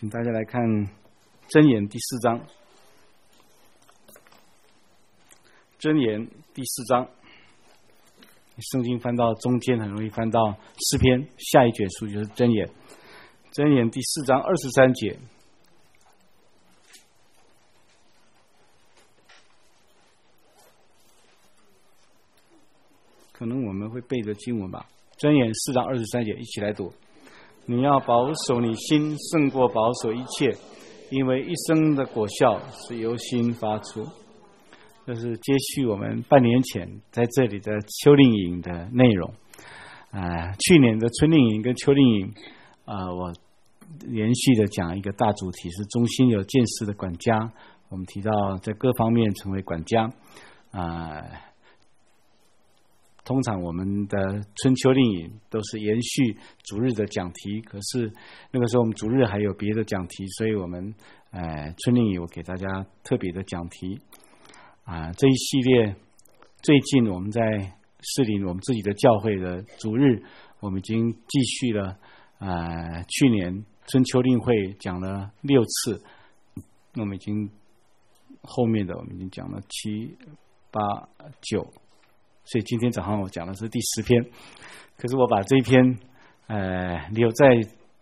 请大家来看箴言第4章。箴言第4章，圣经翻到中间很容易翻到诗篇，下一卷书就是箴言。箴言第4章23节，可能我们会背着经文吧。箴言4章23节，一起来读。你要保守你心，胜过保守一切，因为一生的果效是由心发出。这是接续我们半年前在这里的秋令营的内容。去年的春令营跟秋令营，我连续的讲一个大主题，是中心有见识的管家。我们提到在各方面成为管家。通常我们的春秋令营都是延续主日的讲题，可是那个时候我们主日还有别的讲题，所以我们春令营我给大家特别的讲题。这一系列最近我们在士林我们自己的教会的主日，我们已经继续了去年春秋令会讲了6次，我们已经后面的我们已经讲了7、8、9，所以今天早上我讲的是第10篇，可是我把这一篇留在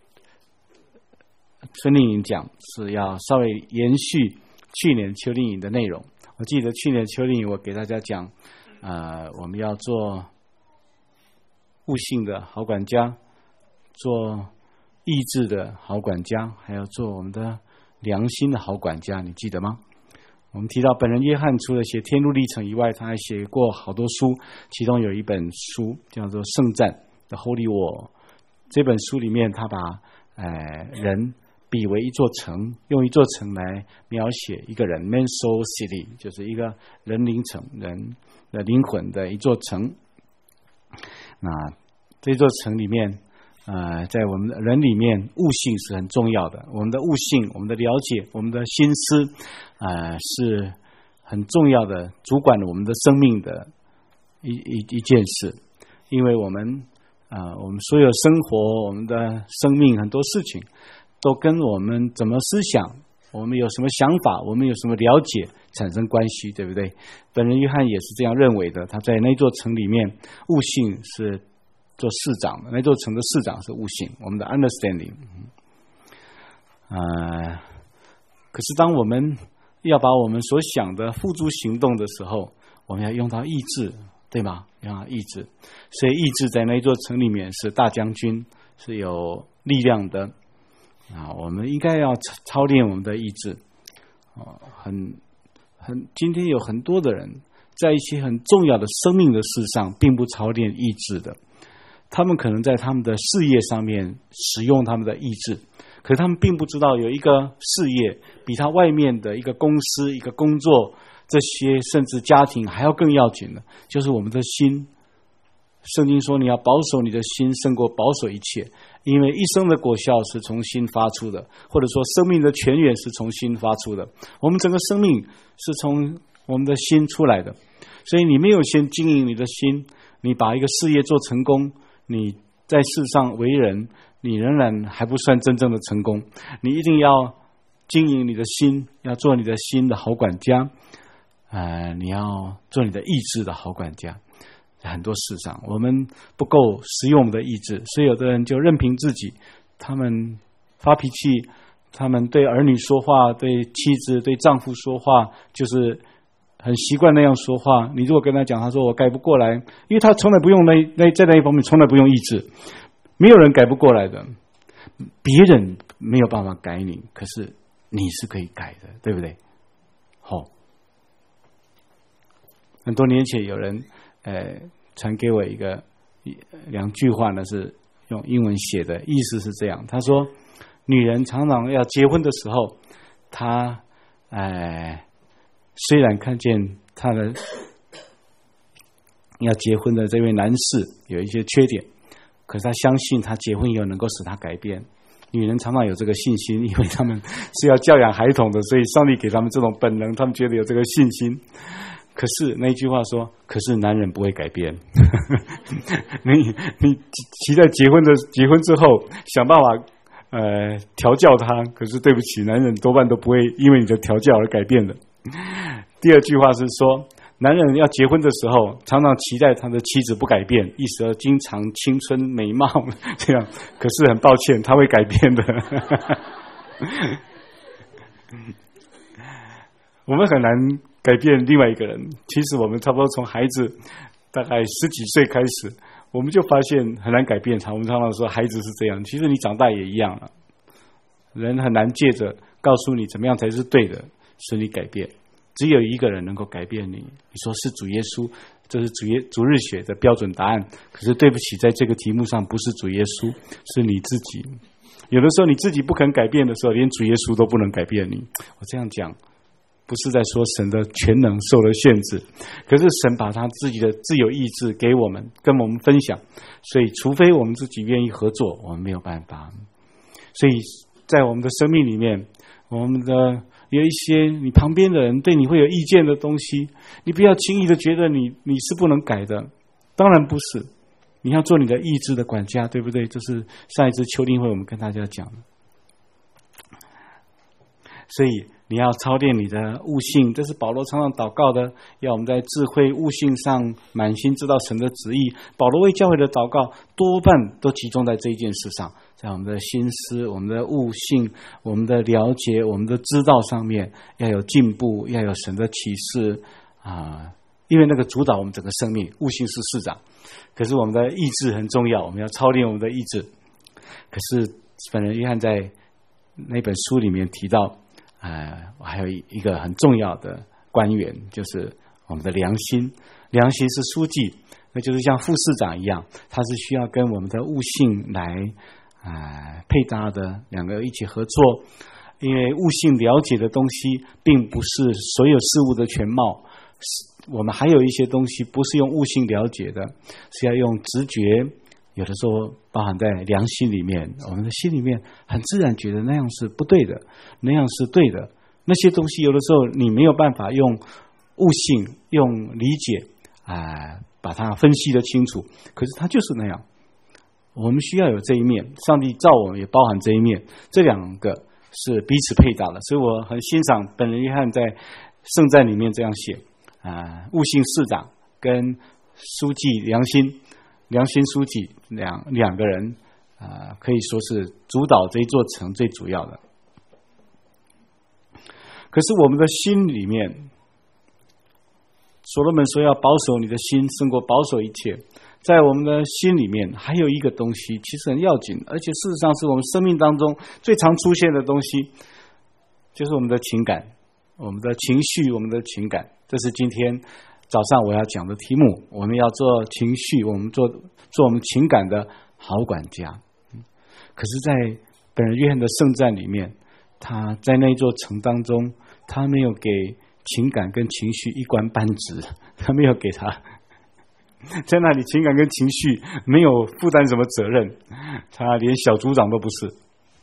春令营讲，是要稍微延续去年秋令营的内容。我记得去年秋令营我给大家讲，我们要做悟性的好管家，做意志的好管家，还要做我们的良心的好管家，你记得吗？我们提到本人约翰除了写天路历程以外，他还写过好多书，其中有一本书叫做《圣战》的 Holy War。这本书里面他把人比为一座城，用一座城来描写一个人 Man Soul City， 就是一个人灵城，人的灵魂的一座城。那这座城里面在我们的人里面，悟性是很重要的。我们的悟性，我们的了解，我们的心思是很重要的，主管了我们的生命的一件事。因为我们所有生活，我们的生命很多事情都跟我们怎么思想，我们有什么想法，我们有什么了解产生关系，对不对？本人约翰也是这样认为的。他在那座城里面，悟性是做市长的，那座城的市长是悟性，我们的 understanding。可是当我们要把我们所想的付诸行动的时候，我们要用到意志，对吗？用到意志，所以意志在那座城里面是大将军，是有力量的。我们应该要操练我们的意志。今天有很多的人在一些很重要的生命的事上并不操练意志的。他们可能在他们的事业上面使用他们的意志，可是他们并不知道有一个事业比他外面的一个公司、一个工作，这些甚至家庭还要更要紧的，就是我们的心。圣经说你要保守你的心胜过保守一切，因为一生的果效是从心发出的，或者说生命的泉源是从心发出的。我们整个生命是从我们的心出来的，所以你没有先经营你的心，你把一个事业做成功，你在世上为人，你仍然还不算真正的成功。你一定要经营你的心，要做你的心的好管家，你要做你的意志的好管家。在很多事上我们不够使用我们的意志，所以有的人就任凭自己，他们发脾气，他们对儿女说话，对妻子对丈夫说话，就是很习惯那样说话。你如果跟他讲，他说我改不过来，因为他从来不用在那一方面从来不用意志，没有人改不过来的。别人没有办法改你，可是你是可以改的，对不对？很多年前有人传给我2句话呢，是用英文写的，意思是这样。他说，女人常常要结婚的时候，她虽然看见她的要结婚的这位男士有一些缺点，可是她相信她结婚以后能够使他改变。女人常常有这个信心，因为他们是要教养孩童的，所以上帝给他们这种本能，他们觉得有这个信心。可是那句话说，可是男人不会改变。你期待结婚之后想办法调教他，可是对不起，男人多半都不会因为你的调教而改变的。第二句话是说，男人要结婚的时候，常常期待他的妻子不改变，一时而经常青春美貌这样，可是很抱歉，他会改变的。我们很难改变另外一个人。其实我们差不多从孩子大概10几岁开始，我们就发现很难改变他。我们常常说孩子是这样，其实你长大也一样了。人很难借着告诉你怎么样才是对的，使你改变。只有一个人能够改变你。你说是主耶稣，这是主日学的标准答案。可是对不起，在这个题目上不是主耶稣，是你自己。有的时候你自己不肯改变的时候，连主耶稣都不能改变你。我这样讲不是在说神的全能受了限制，可是神把他自己的自由意志给我们，跟我们分享，所以除非我们自己愿意合作，我们没有办法。所以在我们的生命里面，我们的有一些你旁边的人对你会有意见的东西，你不要轻易的觉得你是不能改的，当然不是，你要做你的意志的管家，对不对？这是上一次秋令会我们跟大家讲的。所以你要操练你的悟性，这是保罗常常祷告的，要我们在智慧悟性上满心知道神的旨意。保罗为教会的祷告多半都集中在这一件事上，在我们的心思、我们的悟性、我们的了解、我们的知道上面要有进步，要有神的启示因为那个主导我们整个生命，悟性是市长，可是我们的意志很重要，我们要操练我们的意志。可是本人约翰在那本书里面提到还有一个很重要的官员，就是我们的良心。良心是书记，那就是像副市长一样，他是需要跟我们的悟性来配搭的，两个一起合作。因为悟性了解的东西并不是所有事物的全貌，我们还有一些东西不是用悟性了解的，是要用直觉，有的时候包含在良心里面，我们的心里面很自然觉得那样是不对的，那样是对的。那些东西有的时候你没有办法用悟性、用理解把它分析得清楚，可是它就是那样。我们需要有这一面，上帝造我们也包含这一面，这两个是彼此配搭的。所以我很欣赏本人约翰在圣战里面这样写悟性市长跟书记良心书记两个人可以说是主导这一座城最主要的。可是我们的心里面，所罗门说要保守你的心胜过保守一切，在我们的心里面还有一个东西其实很要紧，而且事实上是我们生命当中最常出现的东西，就是我们的情感，我们的情绪，我们的情感。这是今天早上我要讲的题目，我们要做情绪，我们做我们情感的好管家。可是在本人约翰的圣战里面，他在那座城当中，他没有给情感跟情绪一官半职，他没有给他在那里情感跟情绪没有负担什么责任，他连小组长都不是。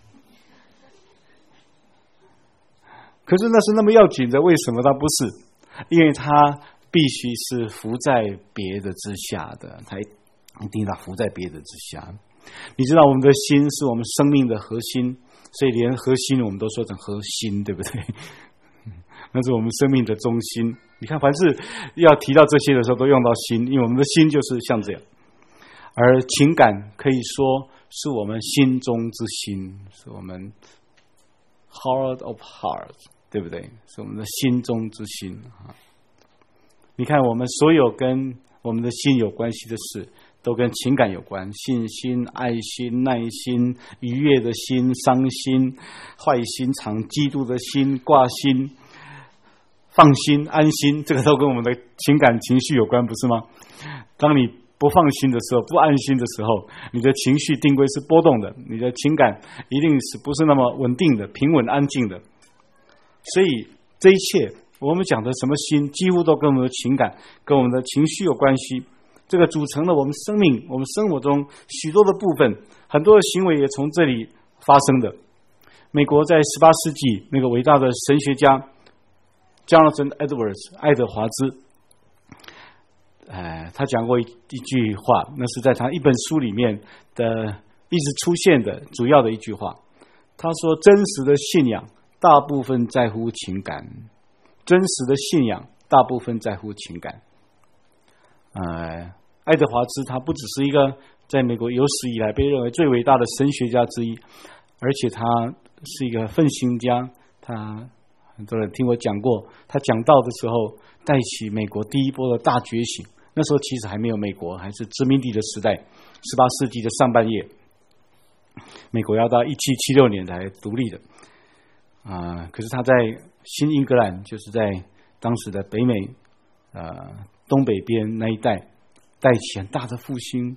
可是那是那么要紧的，为什么他不是？因为他必须是服在别的之下的，他一定要服在别的之下。你知道我们的心是我们生命的核心，所以连核心我们都说成核心，对不对？那是我们生命的中心。你看凡是要提到这些的时候都用到心，因为我们的心就是像这样。而情感可以说是我们心中之心，是我们 heart of hearts， 对不对？是我们的心中之心。你看我们所有跟我们的心有关系的事都跟情感有关，信心、爱心、耐心、愉悦的心、伤心、坏心肠、嫉妒的心、挂心、放心、安心，这个都跟我们的情感情绪有关，不是吗？当你不放心的时候，不安心的时候，你的情绪定规是波动的，你的情感一定是不是那么稳定的、平稳安静的。所以这一切我们讲的什么心，几乎都跟我们的情感、跟我们的情绪有关系。这个组成了我们生命、我们生活中许多的部分，很多的行为也从这里发生的。美国在18世纪那个伟大的神学家 Jonathan Edwards 爱德华兹，他讲过一句话，那是在他一本书里面的一直出现的主要的一句话。 他说真实的信仰大部分在乎情感，真实的信仰大部分在乎情感。爱德华兹他不只是一个在美国有史以来被认为最伟大的神学家之一，而且他是一个奋心家。他很多人听我讲过，他讲道的时候带起美国第一波的大觉醒。那时候其实还没有美国，还是殖民地的时代，18世纪的上半叶，美国要到1776年才独立的。可是他在新英格兰，就是在当时的北美东北边那一带，带起很大的复兴。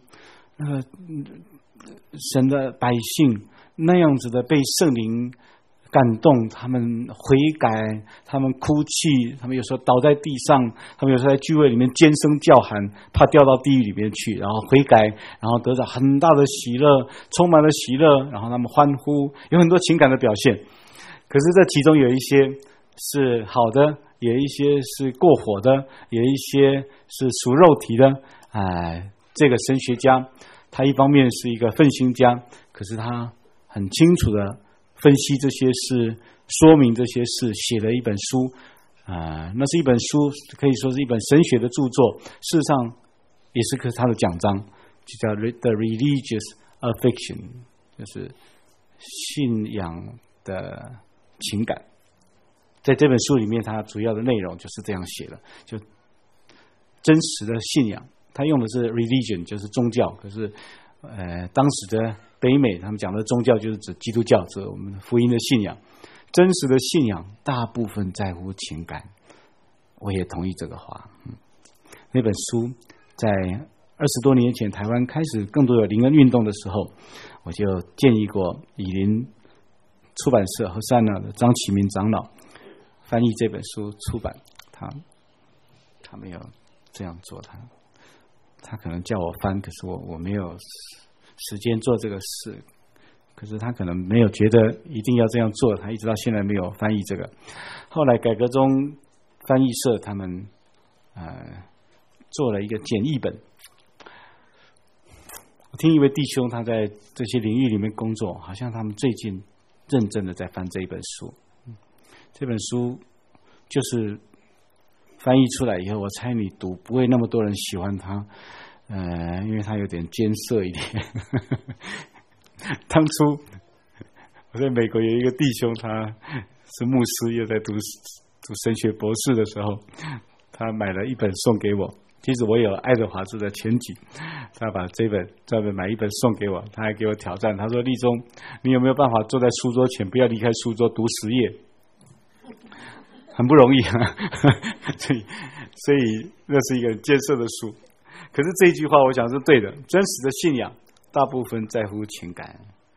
神的百姓那样子的被圣灵感动，他们悔改，他们哭泣，他们有时候倒在地上，他们有时候在聚会里面尖声叫喊，怕掉到地狱里面去，然后悔改，然后得到很大的喜乐，充满了喜乐，然后他们欢呼，有很多情感的表现。可是这其中有一些是好的，有一些是过火的，有一些是属肉体的。这个神学家他一方面是一个奋心家，可是他很清楚的分析这些事，说明这些事，写了一本书。那是一本书，可以说是一本神学的著作，事实上也是他的讲章，就叫 The Religious Affection， 就是信仰的情感。在这本书里面，它主要的内容就是这样写的，就真实的信仰，他用的是 religion， 就是宗教。可是当时的北美他们讲的宗教就是指基督教，指我们福音的信仰。真实的信仰大部分在乎情感，我也同意这个话。那本书在20多年前台湾开始更多有灵恩运动的时候，我就建议过以林出版社和善那的张启明长老翻译这本书出版。他没有这样做，他可能叫我翻，可是我没有时间做这个事。可是他可能没有觉得一定要这样做，他一直到现在没有翻译这个。后来改革中翻译社他们做了一个简易本。我听一位弟兄他在这些领域里面工作，好像他们最近认真的在翻这一本书。这本书就是翻译出来以后，我猜你读不会那么多人喜欢它，因为它有点艰涩一点。当初我在美国有一个弟兄，他是牧师，又在读神学博士的时候，他买了一本送给我。其实我有爱德华兹的全集，他把这本专门买一本送给我，他还给我挑战，他说：立中，你有没有办法坐在书桌前，不要离开书桌读10页？很不容易啊。所以那是一个艰涩的书。可是这一句话我想是对的，真实的信仰大部分在乎情感。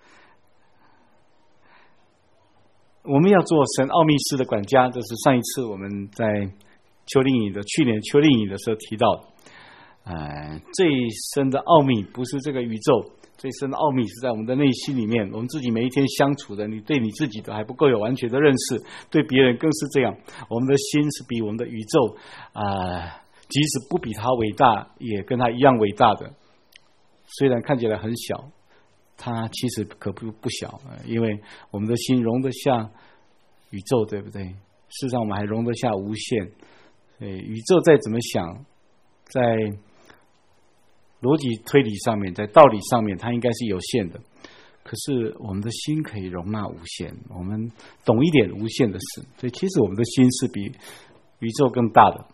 我们要做神奥秘式的管家，这是上一次我们在去年秋令营的时候提到的。最深的奥秘不是这个宇宙，最深的奥秘是在我们的内心里面。我们自己每一天相处的，你对你自己都还不够有完全的认识，对别人更是这样。我们的心是比我们的宇宙即使不比它伟大，也跟它一样伟大的。虽然看起来很小，它其实可不小，因为我们的心容得下宇宙，对不对？事实上我们还容得下无限。宇宙再怎么想，在逻辑推理上面，在道理上面，它应该是有限的。可是我们的心可以容纳无限，我们懂一点无限的事，所以其实我们的心是比宇宙更大的。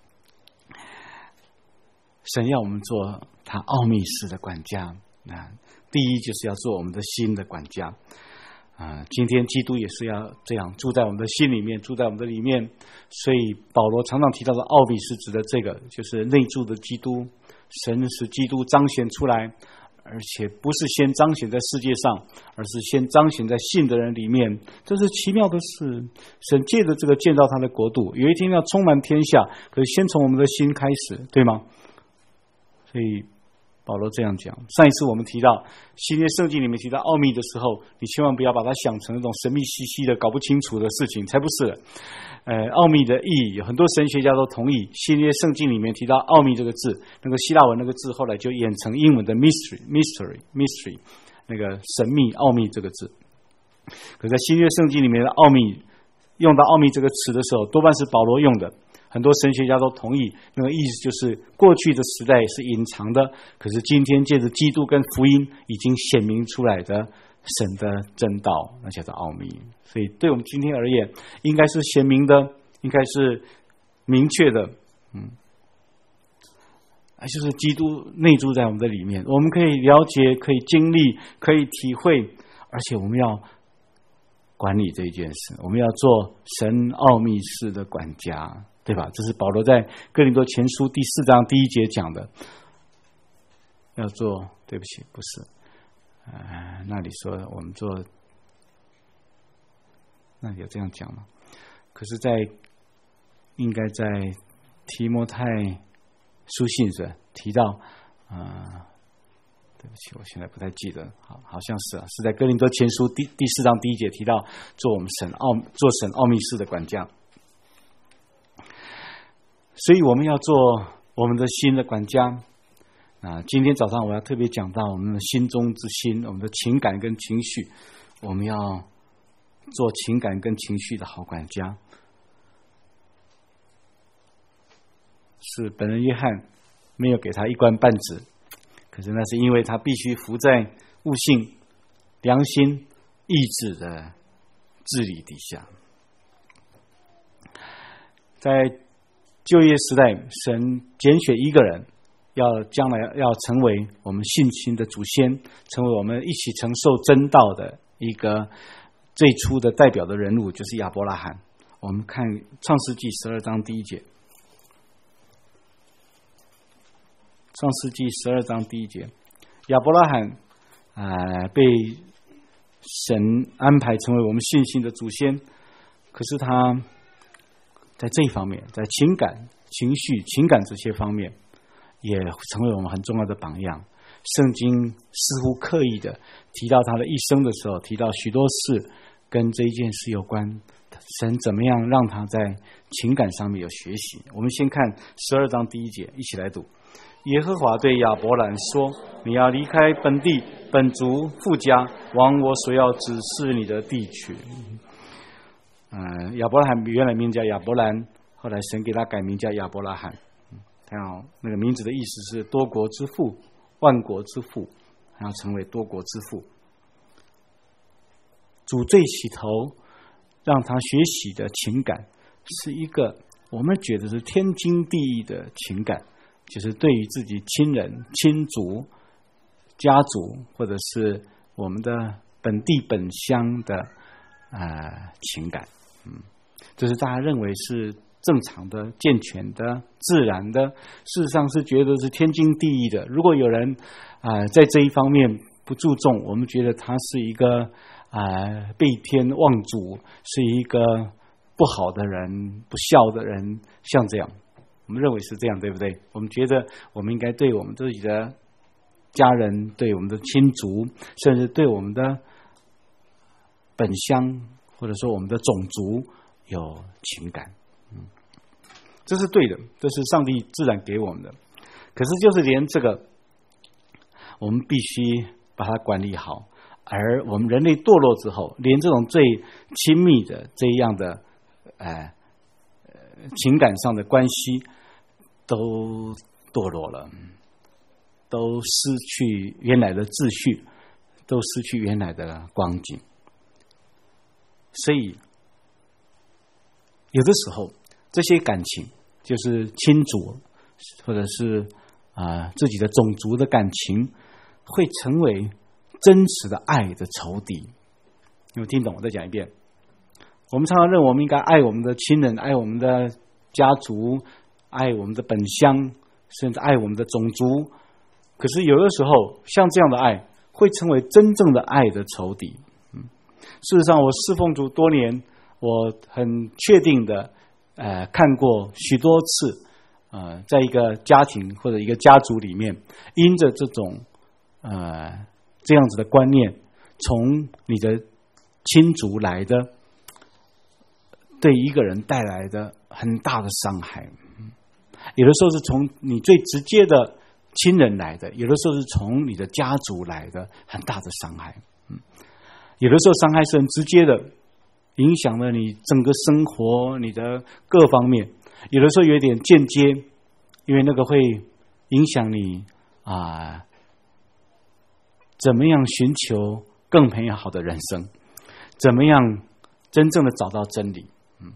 神要我们做他奥秘式的管家，第一就是要做我们的心的管家。今天基督也是要这样住在我们的心里面，住在我们的里面。所以保罗常常提到的奥秘是指的这个，就是内住的基督。神使基督彰显出来，而且不是先彰显在世界上，而是先彰显在信的人里面。这是奇妙的事。神借着这个建造他的国度，有一天要充满天下，可是先从我们的心开始，对吗？所以保罗这样讲。上一次我们提到新约圣经里面提到奥秘的时候，你千万不要把它想成那种神秘兮兮的搞不清楚的事情，才不是的。奥秘的意义有很多神学家都同意，新约圣经里面提到奥秘这个字，那个希腊文那个字后来就演成英文的 mystery， 那个神秘奥秘这个字。 可在新约圣经里面的奥秘，用到奥秘这个词的时候，多半是保罗用的。很多神学家都同意，那个意思就是过去的时代是隐藏的，可是今天借着基督跟福音已经显明出来的神的真道，那叫做奥秘。所以对我们今天而言，应该是显明的，应该是明确的，就是基督内住在我们的里面，我们可以了解，可以经历，可以体会，而且我们要管理这一件事，我们要做神奥秘事的管家，对吧？这是保罗在哥林多前书第4章第1节讲的。要做，对不起，不是，那里说我们做，那有这样讲吗？可是应该在提摩太书信时提到，对不起，我现在不太记得，好像是在哥林多前书第4章第1节提到做神奥秘事的管家。所以我们要做我们的心的管家。今天早上我要特别讲到我们的心中之心，我们的情感跟情绪，我们要做情感跟情绪的好管家。是本人约翰没有给他一官半职，可是那是因为他必须服在悟性、良心、意志的治理底下。在旧约时代，神拣选一个人，将来要成为我们信心的祖先，成为我们一起承受真道的一个最初的代表的人物，就是亚伯拉罕。我们看创世纪12章第1节。创世纪12章第1节，亚伯拉罕被神安排成为我们信心的祖先，可是他在这一方面，在情感、情绪、情感这些方面，也成为我们很重要的榜样。圣经似乎刻意的提到他的一生的时候，提到许多事跟这一件事有关，神怎么样让他在情感上面有学习。我们先看12章第1节，一起来读。耶和华对亚伯兰说：你要离开本地、本族、父家，往我所要指示你的地去。亚伯拉罕原来名叫亚伯兰，后来神给他改名叫亚伯拉罕。看好那个名字的意思是多国之父、万国之父，还要成为多国之父。主最起头让他学习的情感，是一个我们觉得是天经地义的情感，就是对于自己亲人、亲族、家族，或者是我们的本地本乡的情感。这是大家认为是正常的、健全的、自然的，事实上是觉得是天经地义的。如果有人在这一方面不注重，我们觉得他是一个背天忘祖，是一个不好的人、不孝的人，像这样，我们认为是这样，对不对？我们觉得我们应该对我们自己的家人、对我们的亲族，甚至对我们的本乡，或者说我们的种族有情感。这是对的，这是上帝自然给我们的。可是就是连这个我们必须把它管理好，而我们人类堕落之后，连这种最亲密的这样的情感上的关系都堕落了，都失去原来的秩序，都失去原来的光景。所以有的时候这些感情，就是亲族或者是自己的种族的感情，会成为真实的爱的仇敌。有没有听懂？我再讲一遍。我们常常认为我们应该爱我们的亲人，爱我们的家族，爱我们的本乡，甚至爱我们的种族。可是有的时候，像这样的爱会成为真正的爱的仇敌。事实上，我侍奉主多年，我很确定的看过许多次，在一个家庭或者一个家族里面，因着这种这样子的观念，从你的亲族来的，对一个人带来的很大的伤害。有的时候是从你最直接的亲人来的，有的时候是从你的家族来的很大的伤害。 有的时候伤害是很直接的，影响了你整个生活，你的各方面；有的时候有一点间接，因为那个会影响你怎么样寻求更美好的人生，怎么样真正的找到真理。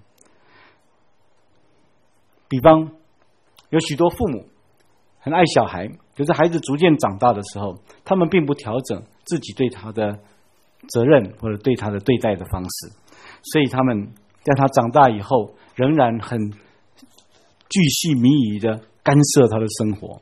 比方有许多父母很爱小孩，可是孩子逐渐长大的时候，他们并不调整自己对他的责任或者对他的对待的方式，所以他们在他长大以后仍然很巨细靡遗的干涉他的生活。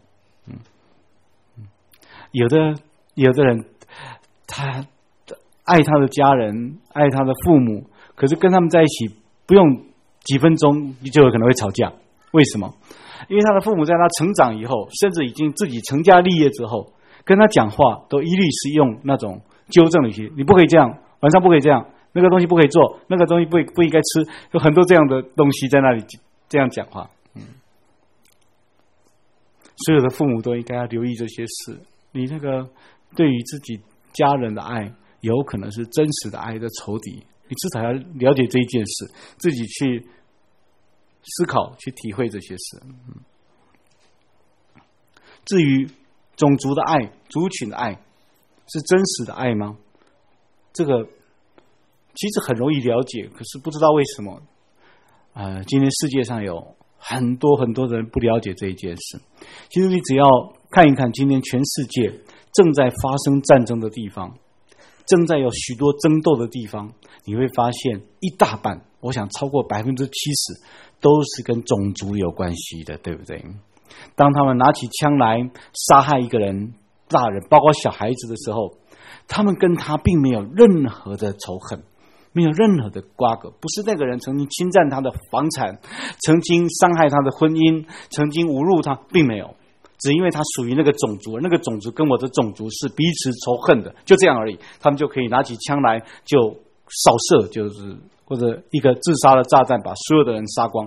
有的人他爱他的家人，爱他的父母，可是跟他们在一起不用几分钟就有可能会吵架。为什么？因为他的父母在他成长以后，甚至已经自己成家立业之后，跟他讲话都一律是用那种纠正的语气，你不可以这样，晚上不可以这样，那个东西不可以做，那个东西不应该吃，有很多这样的东西在那里这样讲话。所有的父母都应该要留意这些事。你那个对于自己家人的爱，有可能是真实的爱的仇敌，你至少要了解这一件事，自己去思考，去体会这些事。至于种族的爱，族群的爱，是真实的爱吗？这个其实很容易了解，可是不知道为什么今天世界上有很多的人不了解这一件事。其实你只要看一看今天全世界正在发生战争的地方，正在有许多争斗的地方，你会发现一大半，我想超过70%都是跟种族有关系的，对不对？当他们拿起枪来杀害一个人，大人包括小孩子的时候，他们跟他并没有任何的仇恨，没有任何的瓜葛，不是那个人曾经侵占他的房产，曾经伤害他的婚姻，曾经侮辱他，并没有，只因为他属于那个种族，那个种族跟我的种族是彼此仇恨的，就这样而已，他们就可以拿起枪来就扫射，就是或者一个自杀的炸弹把所有的人杀光。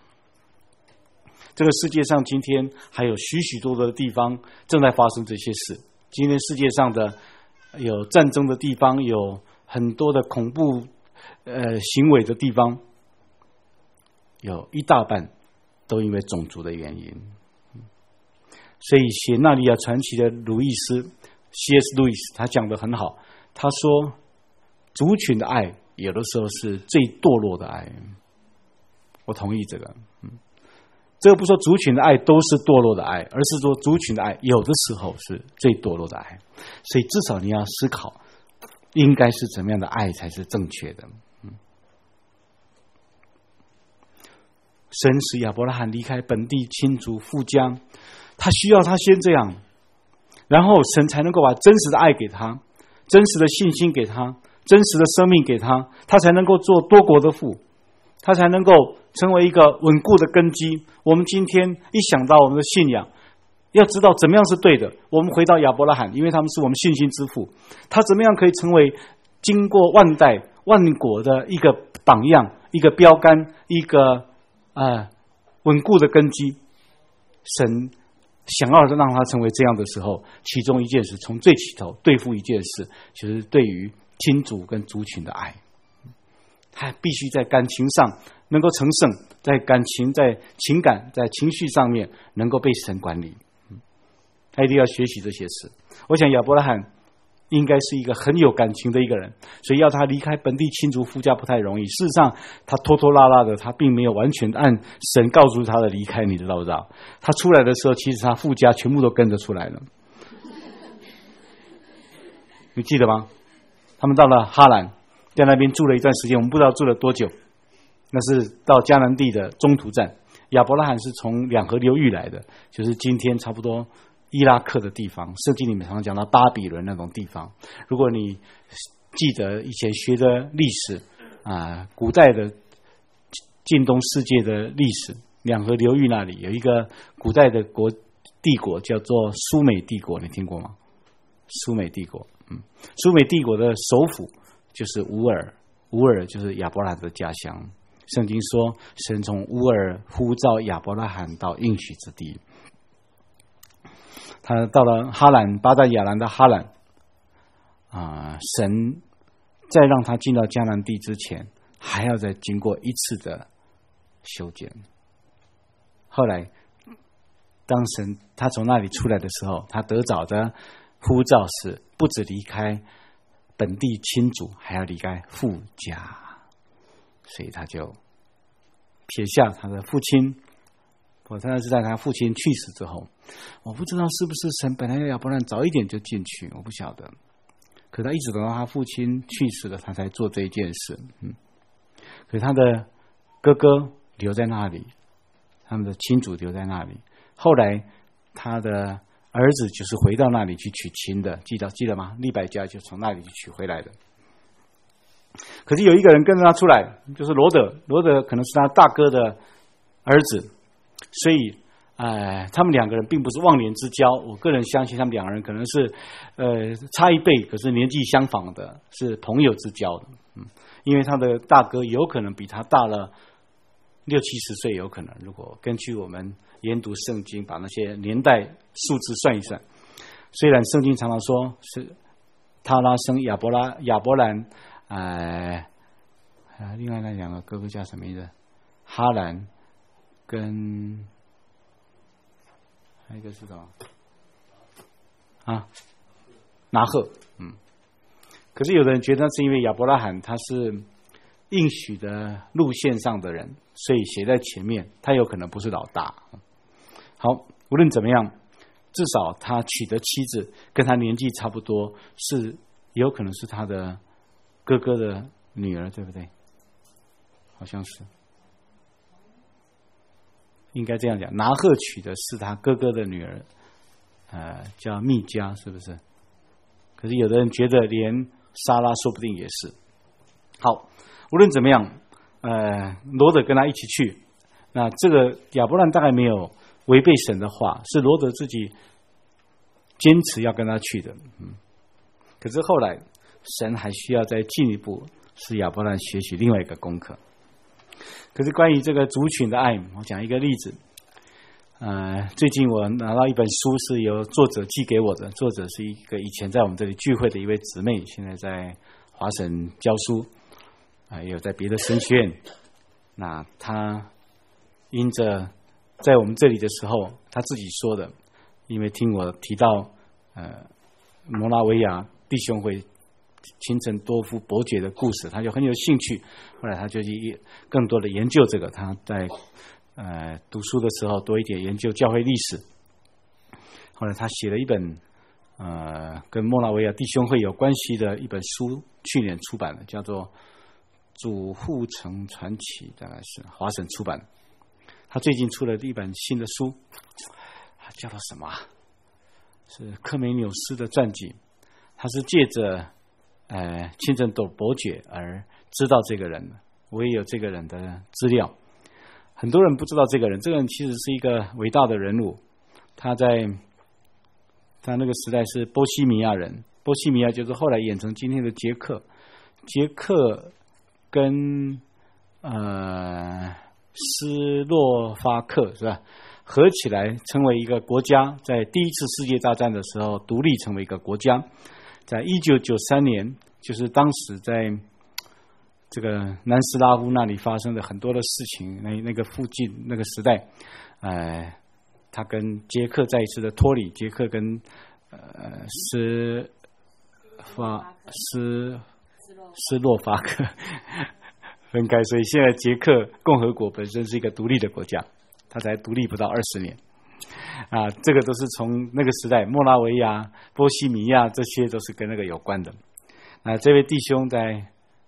这个世界上今天还有许许多的地方正在发生这些事。今天世界上的有战争的地方，有很多的恐怖行为的地方，有一大半都因为种族的原因。所以写《纳尼亚传奇》的鲁易斯 C.S. 路易斯他讲得很好，他说族群的爱有的时候是最堕落的爱。我同意这个。这个不说族群的爱都是堕落的爱，而是说族群的爱有的时候是最堕落的爱。所以至少你要思考，应该是怎么样的爱才是正确的。神使亚伯拉罕离开本地亲族父家，他需要他先这样，然后神才能够把真实的爱给他，真实的信心给他，真实的生命给他，他才能够做多国的父，他才能够成为一个稳固的根基。我们今天一想到我们的信仰，要知道怎么样是对的，我们回到亚伯拉罕，因为他们是我们信心之父，他怎么样可以成为经过万代万国的一个榜样，一个标杆，一个稳固的根基。神想要让他成为这样的时候，其中一件事从最起头对付一件事，就是对于亲族跟族群的爱，他必须在感情上能够成圣，在感情、在情感、在情绪上面能够被神管理。他一定要学习这些事。我想亚伯拉罕应该是一个很有感情的一个人，所以要他离开本地亲族父家不太容易。事实上他拖拖拉拉的，他并没有完全按神告诉他的离开，你知道不知道？他出来的时候，其实他父家全部都跟着出来了。你记得吗？他们到了哈兰，在那边住了一段时间，我们不知道住了多久，那是到迦南地的中途站。亚伯拉罕是从两河流域来的，就是今天差不多伊拉克的地方，圣经里面常常讲到巴比伦那种地方。如果你记得以前学的历史古代的近东世界的历史，两河流域那里有一个古代的帝国叫做苏美帝国，你听过吗？苏美帝国，苏美帝国的首府就是乌尔，乌尔就是亚伯拉罕的家乡。圣经说，神从乌尔呼召亚伯拉罕到应许之地。他到了哈兰，巴旦亚兰的哈兰，神再让他进到迦南地之前，还要再经过一次的修剪。后来当神他从那里出来的时候，他得着的呼召是不只离开本地亲族，还要离开父家，所以他就撇下他的父亲。我当然是在他父亲去世之后，我不知道是不是神本来要亚伯兰早一点就进去，我不晓得。可他一直等到他父亲去世了，他才做这一件事。可是他的哥哥留在那里，他们的亲族留在那里。后来他的儿子就是回到那里去娶亲的，记得吗？利百加就从那里娶回来的。可是有一个人跟着他出来，就是罗德。罗德可能是他大哥的儿子，所以他们两个人并不是忘年之交。我个人相信他们两个人可能是差一辈，可是年纪相仿的，是朋友之交的。因为他的大哥有可能比他大了60-70岁，有可能。如果根据我们研读圣经，把那些年代数字算一算，虽然圣经常常说是他拉生亚伯兰，另外那两个哥哥叫什么名字？哈兰跟还有一个是什么？拿鹤。可是有的人觉得是因为亚伯拉罕他是应许的路线上的人，所以写在前面，他有可能不是老大。好，无论怎么样，至少他娶的妻子跟他年纪差不多，是有可能是他的哥哥的女儿，对不对？好像是，应该这样讲。拿鹤娶的是他哥哥的女儿，叫密迦，是不是？可是有的人觉得连撒拉说不定也是。好，无论怎么样，罗德跟他一起去。那这个亚伯兰大概没有违背神的话，是罗德自己坚持要跟他去的。可是后来神还需要再进一步，使亚伯兰学习另外一个功课。可是关于这个族群的爱，我讲一个例子。最近我拿到一本书，是由作者寄给我的。作者是一个以前在我们这里聚会的一位姊妹，现在在华神教书，也有在别的神学院。那他因着在我们这里的时候，他自己说的，因为听我提到摩拉维亚弟兄会清晨多夫伯爵的故事，他就很有兴趣。后来他就去更多的研究这个，他在读书的时候多一点研究教会历史。后来他写了一本跟莫拉维亚弟兄会有关系的一本书，去年出版的，叫做《主护城传奇》，大概是华神出版。他最近出了一本新的书，叫做什么？是科梅纽斯的传记。他是借着清晨斗伯爵而知道这个人，我也有这个人的资料。很多人不知道这个人，这个人其实是一个伟大的人物。他那个时代是波西米亚人，波西米亚就是后来演成今天的捷克。捷克跟斯洛伐克是吧，合起来成为一个国家，在第一次世界大战的时候独立成为一个国家。在1993年，就是当时在这个南斯拉夫那里发生的很多的事情，那个附近那个时代，他跟捷克再一次的脱离，捷克跟斯洛伐克分开，所以现在捷克共和国本身是一个独立的国家，它才独立不到20年。这个都是从那个时代，莫拉维亚、波西米亚这些都是跟那个有关的。这位弟兄在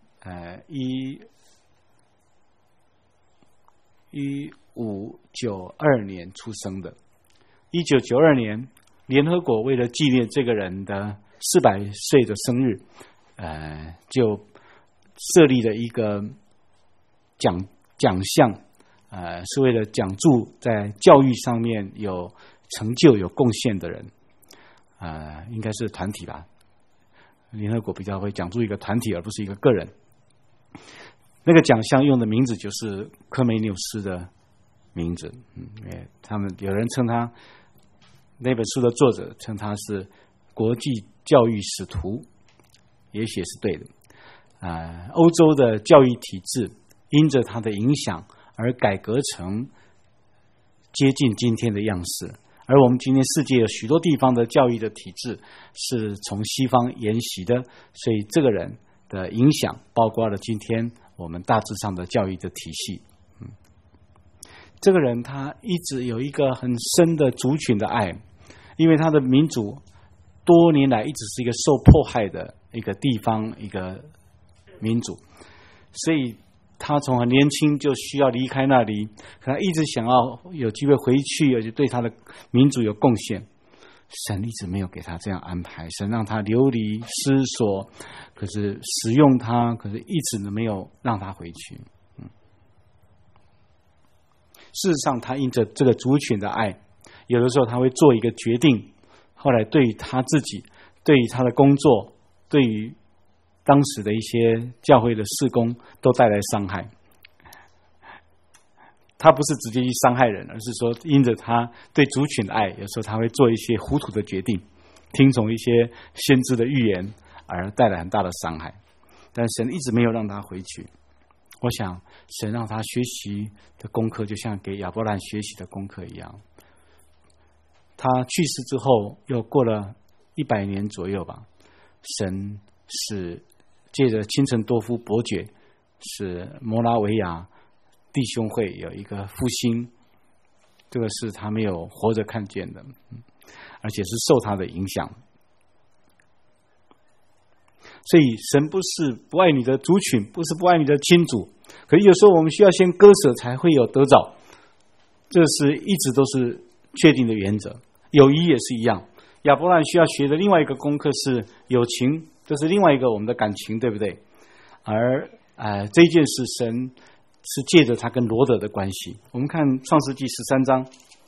1592年出生的。1992年，联合国为了纪念这个人的400岁的生日，就设立了一个奖项，是为了奖助在教育上面有成就、有贡献的人，应该是团体吧。联合国比较会奖助一个团体，而不是一个个人。那个奖项用的名字就是科梅纽斯的名字。他们有人称他，那本书的作者称他是国际教育使徒，也许是对的。 欧洲的教育体制因着他的影响而改革成接近今天的样式。而我们今天世界有许多地方的教育的体制是从西方沿袭的，所以这个人的影响包括了今天我们大致上的教育的体系。这个人他一直有一个很深的族群的爱，因为他的民族多年来一直是一个受迫害的一个地方，一个民族，所以他从很年轻就需要离开那里，可他一直想要有机会回去，而且对他的民族有贡献。神一直没有给他这样安排，神让他流离失所，可是使用他，可是一直没有让他回去。事实上，他因着这个族群的爱，有的时候他会做一个决定，后来对于他自己，对于他的工作，对于当时的一些教会的事工都带来伤害。他不是直接去伤害人，而是说因着他对族群的爱，有时候他会做一些糊涂的决定，听从一些先知的预言，而带来很大的伤害。但神一直没有让他回去。我想神让他学习的功课就像给亚伯兰学习的功课一样。他去世之后又过了100年左右吧，神是借着钦陈多夫伯爵，使摩拉维亚弟兄会有一个复兴，这个是他没有活着看见的，而且是受他的影响。所以神不是不爱你的族群，不是不爱你的亲族，可是有时候我们需要先割舍才会有得着，这是一直都是确定的原则。友谊也是一样，亚伯兰需要学的另外一个功课是友情，这是另外一个我们的感情，对不对？而这件事神是借着他跟罗得的关系。我们看创世纪13章，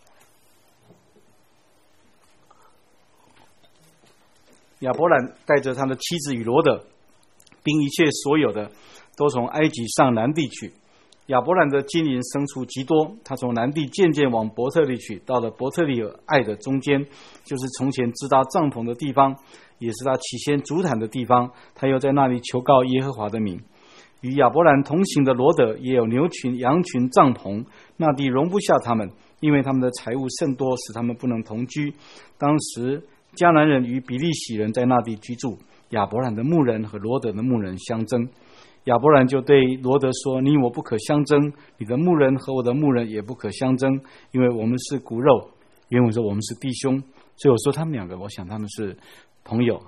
亚伯兰带着他的妻子与罗得，并一切所有的，都从埃及上南地去。亚伯兰的金银牲畜极多，他从南地渐渐往伯特利去，到了伯特利和爱的中间，就是从前支搭帐篷的地方，也是他起先筑坛的地方。他又在那里求告耶和华的名。与亚伯兰同行的罗得也有牛群、羊群、帐篷，那地容不下他们，因为他们的财物甚多，使他们不能同居。当时迦南人与比利洗人在那地居住，亚伯兰的牧人和罗得的牧人相争。亚伯兰就对罗得说：你我不可相争，你的牧人和我的牧人也不可相争，因为我们是骨肉。原文说我们是弟兄，所以我说他们两个，我想他们是朋友，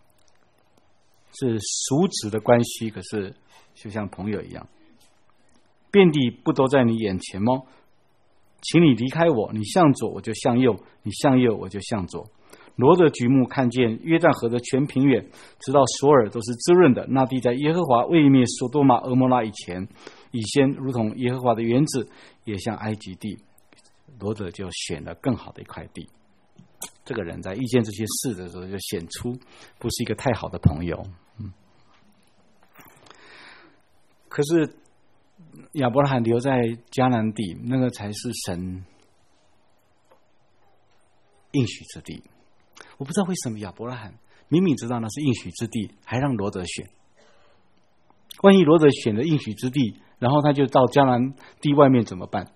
是叔侄的关系，可是就像朋友一样。遍地不都在你眼前吗？请你离开我，你向左我就向右，你向右我就向左。罗得举目看见约旦河的全平原，直到索尔都是滋润的。那地在耶和华未灭所多玛、蛾摩拉以先，如同耶和华的园子，也像埃及地。罗得就选了更好的一块地。这个人在遇见这些事的时候，就显出不是一个太好的朋友。可是亚伯拉罕留在迦南地，那个才是神应许之地。我不知道为什么亚伯拉罕明明知道那是应许之地，还让罗得选。万一罗得选了应许之地，然后他就到迦南地外面怎么办？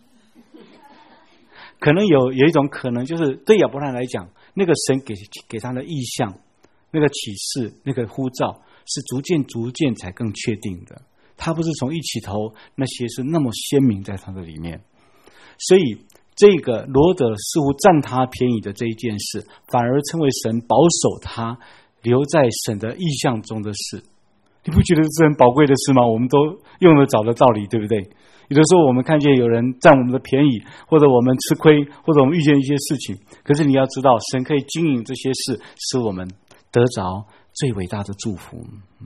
可能有一种可能，就是对亚伯拉罕来讲，那个神给他的意象，那个启示，那个呼召，是逐渐才更确定的。他不是从一起头那些是那么鲜明在他的里面，所以这个罗得似乎占他便宜的这一件事，反而成为神保守他留在神的意象中的事。你不觉得是很宝贵的事吗？我们都用得着的道理，对不对？有的时候我们看见有人占我们的便宜，或者我们吃亏，或者我们遇见一些事情，可是你要知道，神可以经营这些事，使我们得着最伟大的祝福。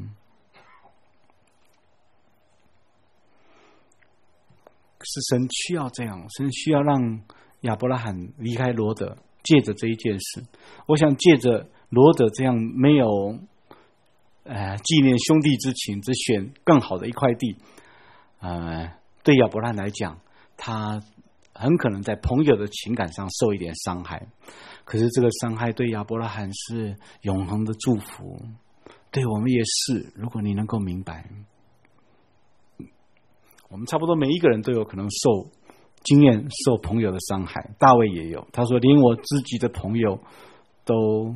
是神需要这样，神需要让亚伯拉罕离开罗得，借着这一件事，我想借着罗得这样没有纪念兄弟之情，只选更好的一块地，对亚伯拉罕来讲，他很可能在朋友的情感上受一点伤害，可是这个伤害对亚伯拉罕是永恒的祝福， 对我们也是，如果你能够明白，我们差不多每一个人都有可能经验受朋友的伤害。大卫也有，他说连我自己的朋友都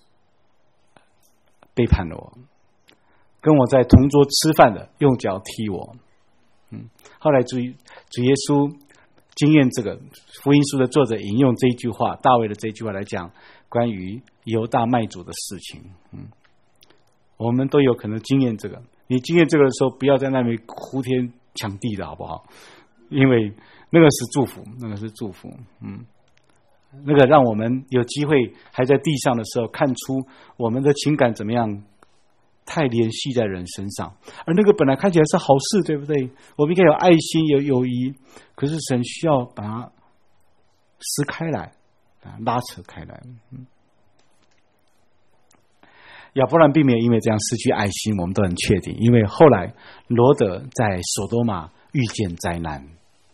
背叛了我，跟我在同桌吃饭的用脚踢我。后来主耶稣经验这个福音书的作者引用这一句话，大卫的这一句话来讲关于犹大卖主的事情。我们都有可能经验这个。你经验这个的时候，不要在那里呼天抢地的好不好？因为那个是祝福，那个是祝福。那个让我们有机会还在地上的时候，看出我们的情感怎么样太联系在人身上，而那个本来看起来是好事，对不对？我们应该有爱心，有友谊，可是神需要把它撕开来，拉扯开来。亚伯兰并没有因为这样失去爱心，我们都很确定，因为后来罗得在索多玛遇见灾难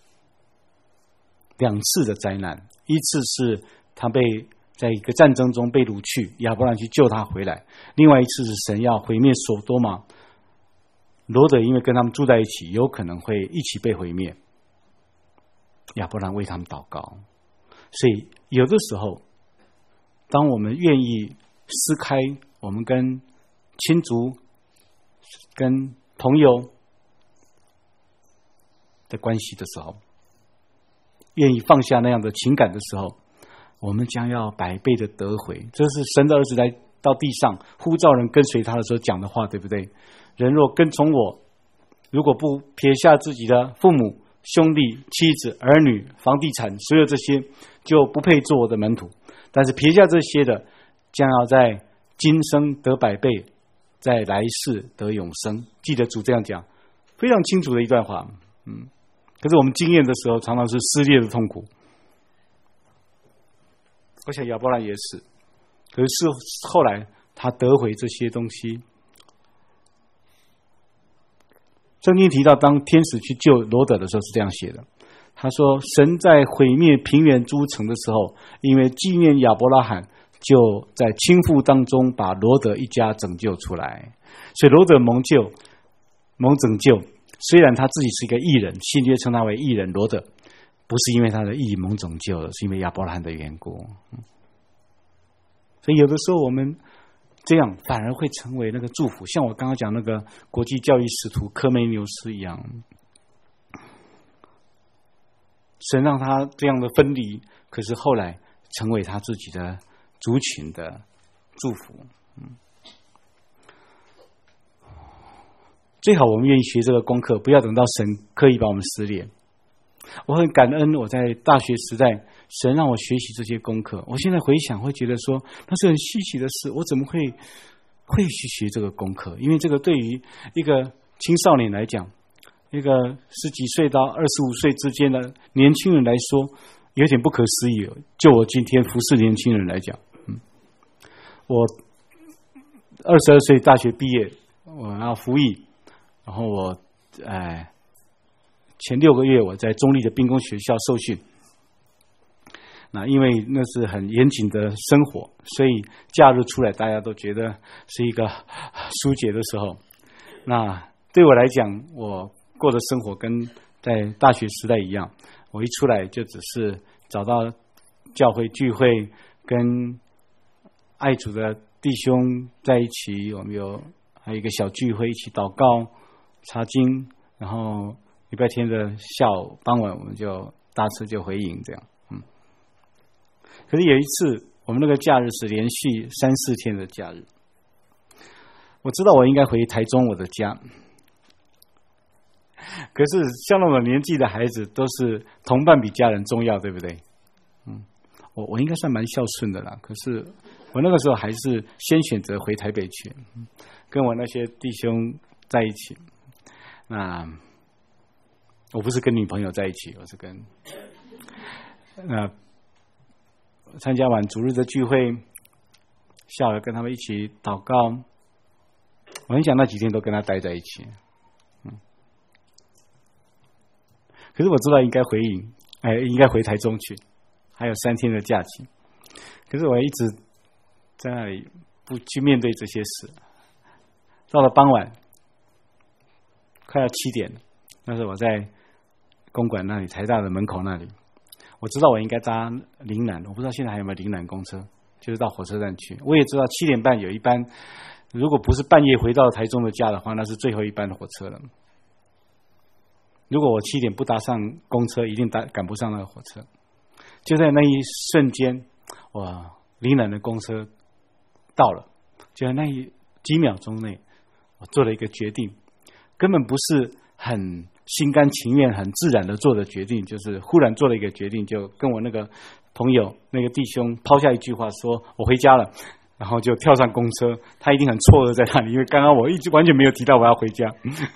，2次的灾难，一次是他在一个战争中被掳去，亚伯兰去救他回来；另外一次是神要毁灭索多玛，罗得因为跟他们住在一起，有可能会一起被毁灭，亚伯兰为他们祷告。所以有的时候，当我们愿意撕开我们跟亲族、跟朋友的关系的时候，愿意放下那样的情感的时候，我们将要100倍的得回。这是神的儿子来到地上呼召人跟随他的时候讲的话，对不对？人若跟从我，如果不撇下自己的父母、兄弟、妻子、儿女、房地产，所有这些，就不配做我的门徒。但是撇下这些的，将要在今生得100倍，在来世得永生。记得主这样讲，非常清楚的一段话。可是我们经验的时候，常常是撕裂的痛苦。我想亚伯兰也是，可是后来他得回这些东西。圣经提到，当天使去救罗得的时候是这样写的，他说：神在毁灭平原诸城的时候，因为纪念亚伯拉罕，就在倾覆当中把罗得一家拯救出来。所以罗得蒙拯救，虽然他自己是一个义人，新约称他为义人，罗得不是因为他的义蒙拯救的，是因为亚伯拉罕的缘故。所以有的时候我们这样反而会成为那个祝福，像我刚刚讲那个国际教育使徒科梅纽斯一样，神让他这样的分离，可是后来成为他自己的族群的祝福。最好我们愿意学这个功课，不要等到神刻意把我们撕裂。我很感恩我在大学时代神让我学习这些功课，我现在回想会觉得说那是很稀奇的事，我怎么会去学这个功课？因为这个对于一个青少年来讲，一个10几岁到25岁之间的年轻人来说，有点不可思议。就我今天服侍年轻人来讲，我22岁大学毕业，我要服役，然后我前6个月我在中立的兵工学校受训。那因为那是很严谨的生活，所以假日出来大家都觉得是一个疏解的时候。那对我来讲，我过的生活跟在大学时代一样，我一出来就只是找到教会聚会，跟爱主的弟兄在一起，我们还有一个小聚会，一起祷告查经，然后礼拜天的下午傍晚我们就搭车就回营这样。可是有一次我们那个假日是连续3、4天的假日，我知道我应该回台中我的家，可是像那种年纪的孩子都是同伴比家人重要，对不对？我应该算蛮孝顺的啦，可是我那个时候还是先选择回台北去，跟我那些弟兄在一起。那我不是跟女朋友在一起，我是跟参加完主日的聚会，下午跟他们一起祷告。我很想那几天都跟他待在一起。可是我知道应该回营，应该回台中去，还有3天的假期。可是我一直在那里不去面对这些事。 到了傍晚，快要7点了，那时候我在公馆那里，台大的门口那里，我知道我应该搭临南，我不知道现在还有没有临南公车，就是到火车站去。我也知道7点半有一班，如果不是半夜回到台中的家的话，那是最后一班的火车了。如果我7点不搭上公车，一定赶不上那个火车。就在那一瞬间，哇，临南的公车到了，就在那几秒钟内，我做了一个决定，根本不是很心甘情愿、很自然的做的决定，就是忽然做了一个决定，就跟我那个朋友、那个弟兄抛下一句话说：“我回家了。”然后就跳上公车，他一定很错愕在那里，因为刚刚我一直完全没有提到我要回家。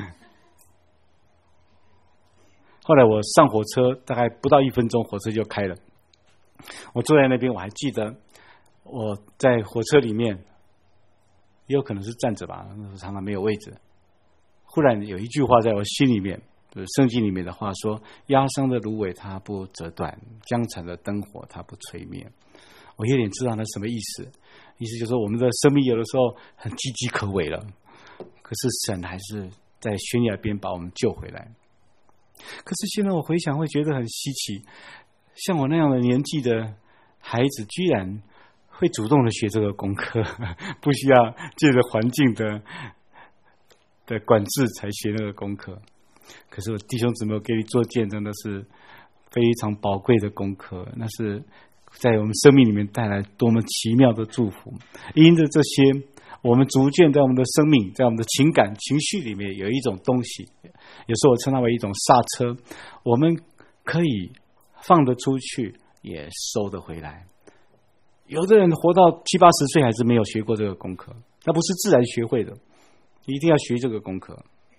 后来我上火车，大概不到1分钟，火车就开了。我坐在那边，我还记得我在火车里面，也有可能是站着吧，那时候常常没有位置。忽然有一句话在我心里面，就是圣经里面的话说：“压伤的芦苇它不折断，将残的灯火它不吹灭。”我有点知道那什么意思，意思就是说我们的生命有的时候很岌岌可危了，可是神还是在悬崖边把我们救回来。可是现在我回想会觉得很稀奇，像我那样的年纪的孩子居然会主动的学这个功课，不需要借着环境的管制才学那个功课。可是我弟兄姊妹给你做见证，那是非常宝贵的功课，那是在我们生命里面带来多么奇妙的祝福。因着这些，我们逐渐在我们的生命，在我们的情感情绪里面有一种东西，有时候我称它为一种刹车，我们可以放得出去，也收得回来。有的人活到70、80岁还是没有学过这个功课，那不是自然学会的，一定要学这个功课。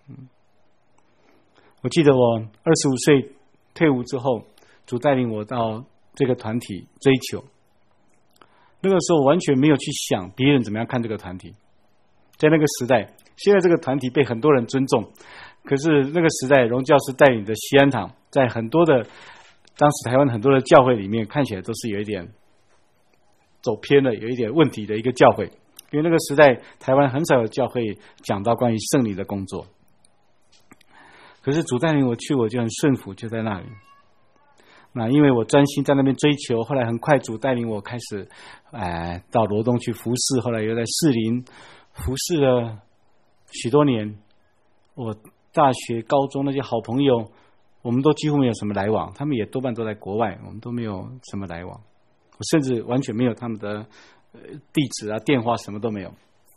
我记得我25岁退伍之后，主带领我到这个团体追求，那个时候完全没有去想别人怎么样看这个团体。在那个时代，现在这个团体被很多人尊重，可是那个时代荣教师带领的西安堂，在很多的当时台湾很多的教会里面，看起来都是有一点走偏了，有一点问题的一个教会。因为那个时代台湾很少有教会讲到关于圣灵的工作，可是主带领我去，我就很顺服，就在那里。那因为我专心在那边追求，后来很快主带领我开始到罗东去服侍，后来又在士林服侍了许多年。我大学高中那些好朋友，我们都几乎没有什么来往，他们也多半都在国外，我们都没有什么来往，我甚至完全没有他们的地址啊、电话，什么都没有。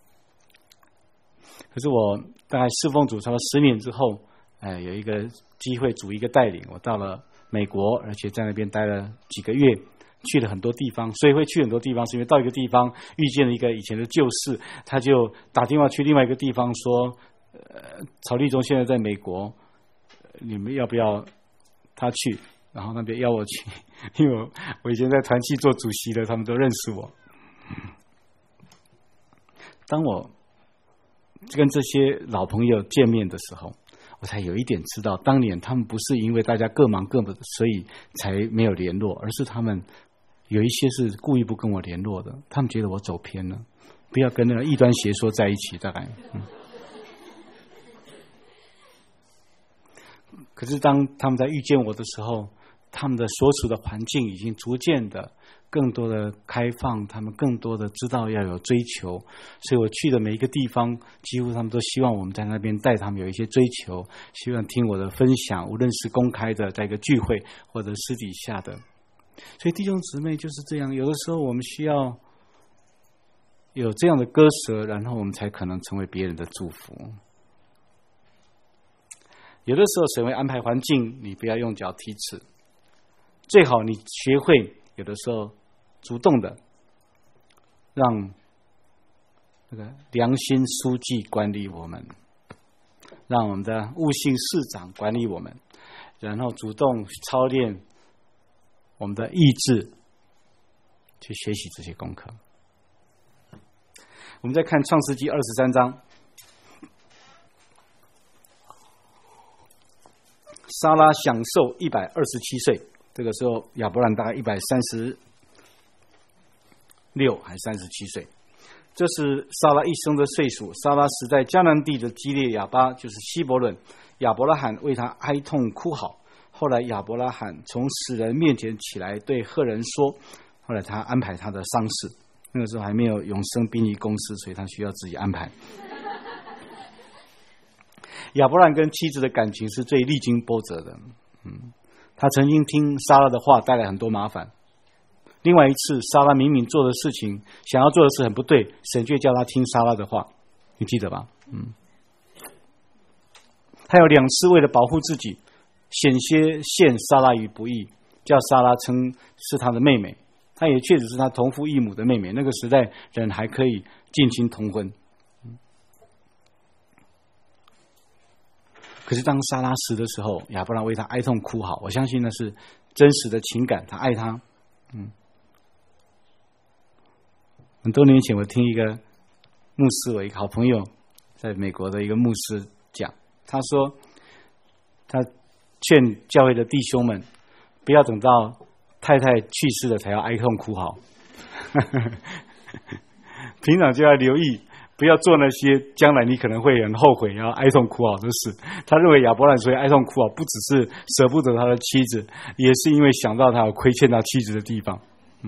可是我大概侍奉主差不多10年之后，有一个机会，主一个带领我到了美国，而且在那边待了几个月，去了很多地方。所以会去很多地方，是因为到一个地方遇见了一个以前的旧事，他就打电话去另外一个地方说，曹立忠现在在美国，你们要不要他去？然后那边邀我去，因为我以前在团契做主席的，他们都认识我。当我跟这些老朋友见面的时候，我才有一点知道，当年他们不是因为大家各忙各的，所以才没有联络，而是他们有一些是故意不跟我联络的，他们觉得我走偏了，不要跟那个异端邪说在一起，大概。可是当他们在遇见我的时候，他们的所处的环境已经逐渐的更多的开放，他们更多的知道要有追求，所以我去的每一个地方，几乎他们都希望我们在那边带他们有一些追求，希望听我的分享，无论是公开的在一个聚会或者私底下的。所以弟兄姊妹就是这样，有的时候我们需要有这样的割舍，然后我们才可能成为别人的祝福。有的时候神会安排环境，你不要用脚踢刺，最好你学会有的时候主动的让那个良心书记管理我们，让我们的悟性市长管理我们，然后主动操练我们的意志去学习这些功课。我们再看创世纪23章，撒拉享受127岁，这个时候亚伯兰大概136还37岁。 这是撒拉一生的岁数。撒拉死在迦南地的基列亚巴，就是希伯伦。亚伯拉罕为他哀痛哭嚎。后来亚伯拉罕从死人面前起来，对赫人说。后来他安排他的丧事，那个时候还没有永生殡仪公司，所以他需要自己安排。亚伯兰跟妻子的感情是最历经波折的。他曾经听撒拉的话带来很多麻烦。另外一次，撒拉明明做的事情，想要做的事很不对，神却叫他听撒拉的话，你记得吧？他有2次为了保护自己，险些陷撒拉于不义，叫撒拉称是他的妹妹。她也确实是他同父异母的妹妹。那个时代人还可以近亲通婚。可是当撒拉死的时候，亚伯兰为他哀痛哭嚎。我相信那是真实的情感，他爱他。很多年前，我听一个牧师，我一个好朋友，在美国的一个牧师讲，他说他劝教会的弟兄们不要等到太太去世了才要哀痛哭嚎，平常就要留意，不要做那些将来你可能会很后悔要哀痛哭嚎的事。他认为亚伯兰所以哀痛哭嚎，不只是舍不得他的妻子，也是因为想到他有亏欠到妻子的地方。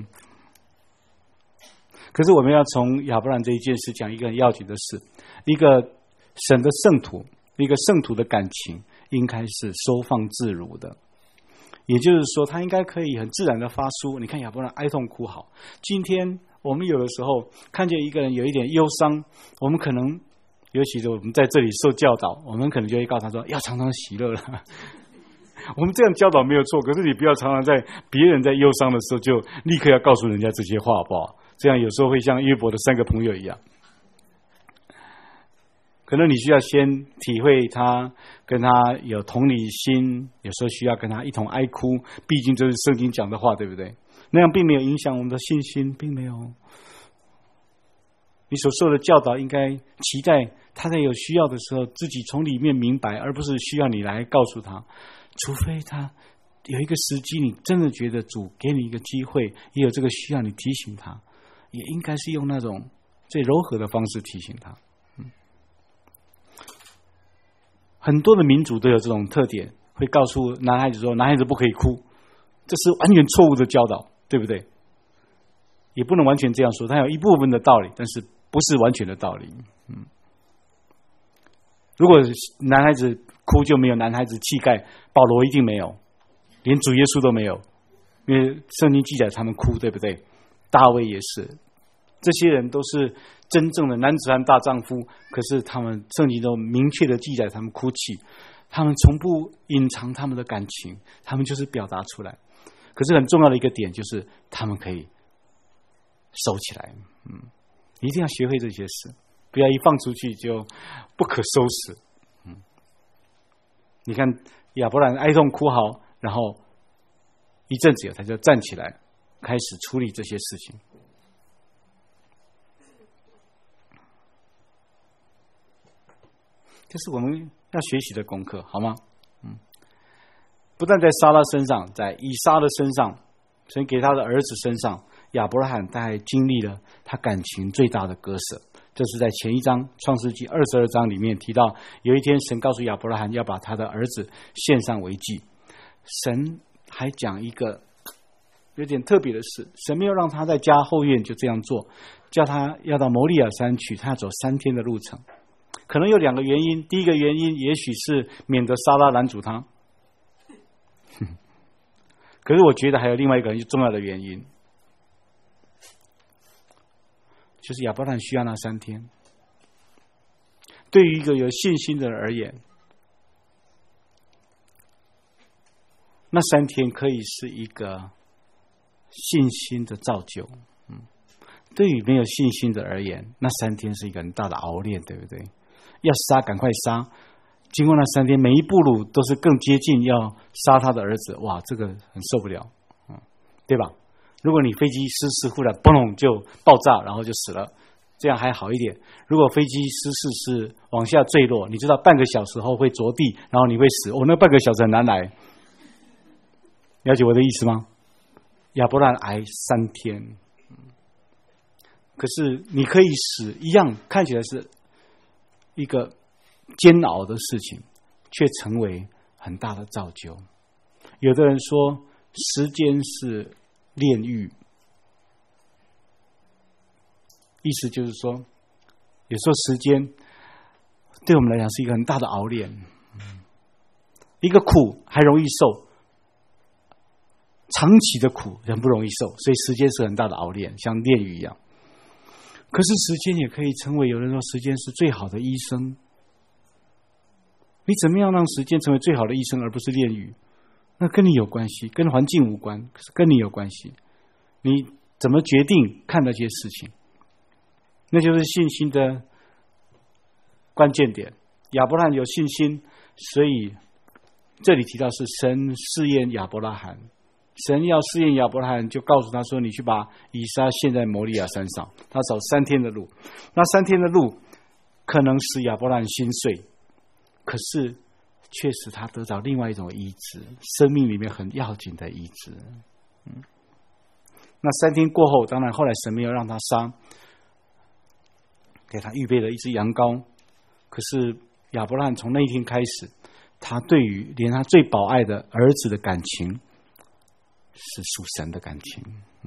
可是我们要从亚伯兰这一件事讲一个很要紧的事，一个神的圣徒，一个圣徒的感情应该是收放自如的。也就是说，他应该可以很自然的发出。你看亚伯兰哀痛哭嚎。今天我们有的时候看见一个人有一点忧伤，我们可能，尤其是我们在这里受教导，我们可能就会告诉他说，要常常喜乐了。我们这样教导没有错，可是你不要常常在别人在忧伤的时候就立刻要告诉人家这些话，好不好？这样有时候会像约伯的3个朋友一样。可能你需要先体会他，跟他有同理心，有时候需要跟他一同哀哭，毕竟这是圣经讲的话，对不对？那样并没有影响我们的信心，并没有。你所受的教导应该期待他在有需要的时候自己从里面明白，而不是需要你来告诉他。除非他有一个时机，你真的觉得主给你一个机会，也有这个需要，你提醒他，也应该是用那种最柔和的方式提醒他。很多的民族都有这种特点，会告诉男孩子说，男孩子不可以哭，这是完全错误的教导，对不对？也不能完全这样说，它有一部分的道理，但是不是完全的道理。如果男孩子哭就没有男孩子气概，保罗一定没有，连主耶稣都没有，因为圣经记载他们哭，对不对？大卫也是，这些人都是真正的男子汉大丈夫，可是他们圣经都明确的记载他们哭泣，他们从不隐藏他们的感情，他们就是表达出来。可是很重要的一个点就是他们可以收起来。一定要学会这些事，不要一放出去就不可收拾。你看亚伯兰哀痛哭嚎，然后一阵子他就站起来开始处理这些事情。这是我们要学习的功课，好吗？不但在撒拉身上，在以撒的身上，神给他的儿子身上，亚伯拉罕他还经历了他感情最大的割舍。这是在前一章创世纪22章里面提到，有一天神告诉亚伯拉罕要把他的儿子献上为祭。神还讲一个有点特别的事，神没有让他在家后院就这样做，叫他要到摩利亚山去，他要走3天的路程。可能有2个原因，第一个原因也许是免得撒拉拦阻他，可是我觉得还有另外一个很重要的原因，就是亚伯拉罕需要那3天。对于一个有信心的人而言，那3天可以是一个信心的造就。对于没有信心的而言，那3天是一个很大的熬炼，对不对？要杀赶快杀，经过那3天，每一步路都是更接近要杀他的儿子，哇，这个很受不了，对吧？如果你飞机失事忽然嘣就爆炸，然后就死了，这样还好一点。如果飞机失事是往下坠落，你知道半个小时后会着地，然后你会死，那半个小时很难来。了解我的意思吗？亚伯兰挨3天， 可是你可以使一样看起来是一个煎熬的事情，却成为很大的造就。有的人说，时间是炼狱，意思就是说，有时候时间对我们来讲是一个很大的熬炼。一个苦还容易受，长期的苦人不容易受，所以时间是很大的熬炼，像炼狱一样。可是时间也可以成为，有人说时间是最好的医生。你怎么样让时间成为最好的医生，而不是炼狱？那跟你有关系，跟环境无关，可是跟你有关系。你怎么决定看那些事情？那就是信心的关键点。亚伯拉罕有信心，所以这里提到是神试验亚伯拉罕。神要试验亚伯拉罕，就告诉他说：“你去把以撒献在摩利亚山上。”他走3天的路，那3天的路可能使亚伯拉罕心碎，可是却使他得到另外一种医治，生命里面很要紧的医治。那3天过后，当然后来神没有让他杀，给他预备了一只羊羔。可是亚伯拉罕从那一天开始，他对于连他最宝爱的儿子的感情是属神的感情。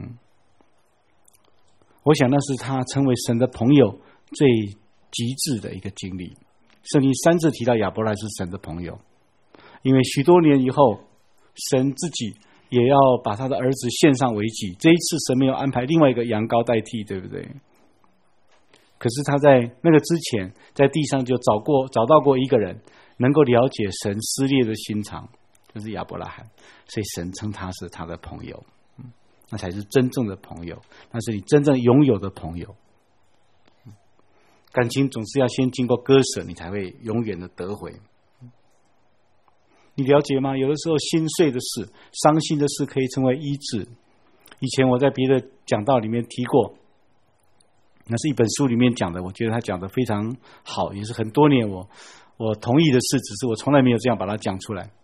我想那是他成为神的朋友最极致的一个经历。圣经3次提到亚伯拉罕是神的朋友，因为许多年以后，神自己也要把他的儿子献上为祭。这一次神没有安排另外一个羊羔代替，对不对？可是他在那个之前，在地上就找到过一个人，能够了解神撕裂的心肠，就是亚伯拉罕。所以神称他是他的朋友，那才是真正的朋友，那是你真正拥有的朋友。感情总是要先经过割舍，你才会永远的得回。你了解吗？有的时候心碎的事、伤心的事可以成为医治。以前我在别的讲道里面提过，那是一本书里面讲的，我觉得他讲的非常好，也是很多年我同意的事，只是我从来没有这样把它讲出来。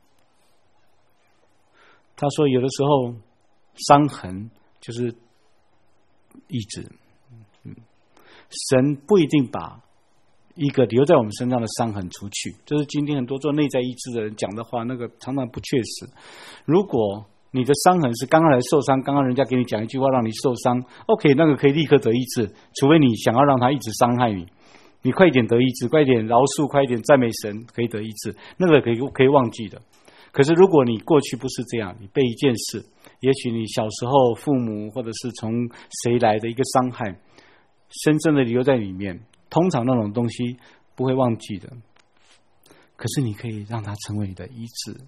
他说有的时候伤痕就是医治。神不一定把一个留在我们身上的伤痕除去，就是今天很多做内在医治的人讲的话，那个常常不确实。如果你的伤痕是刚刚来受伤，刚刚人家给你讲一句话让你受伤 ，OK， 那个可以立刻得医治，除非你想要让他一直伤害你，你快一点得医治，快一点饶恕，快一点赞美神，可以得医治，那个可以忘记的。可是如果你过去不是这样，你被一件事，也许你小时候父母或者是从谁来的一个伤害，深深的留在里面，通常那种东西不会忘记的。可是你可以让它成为你的医治。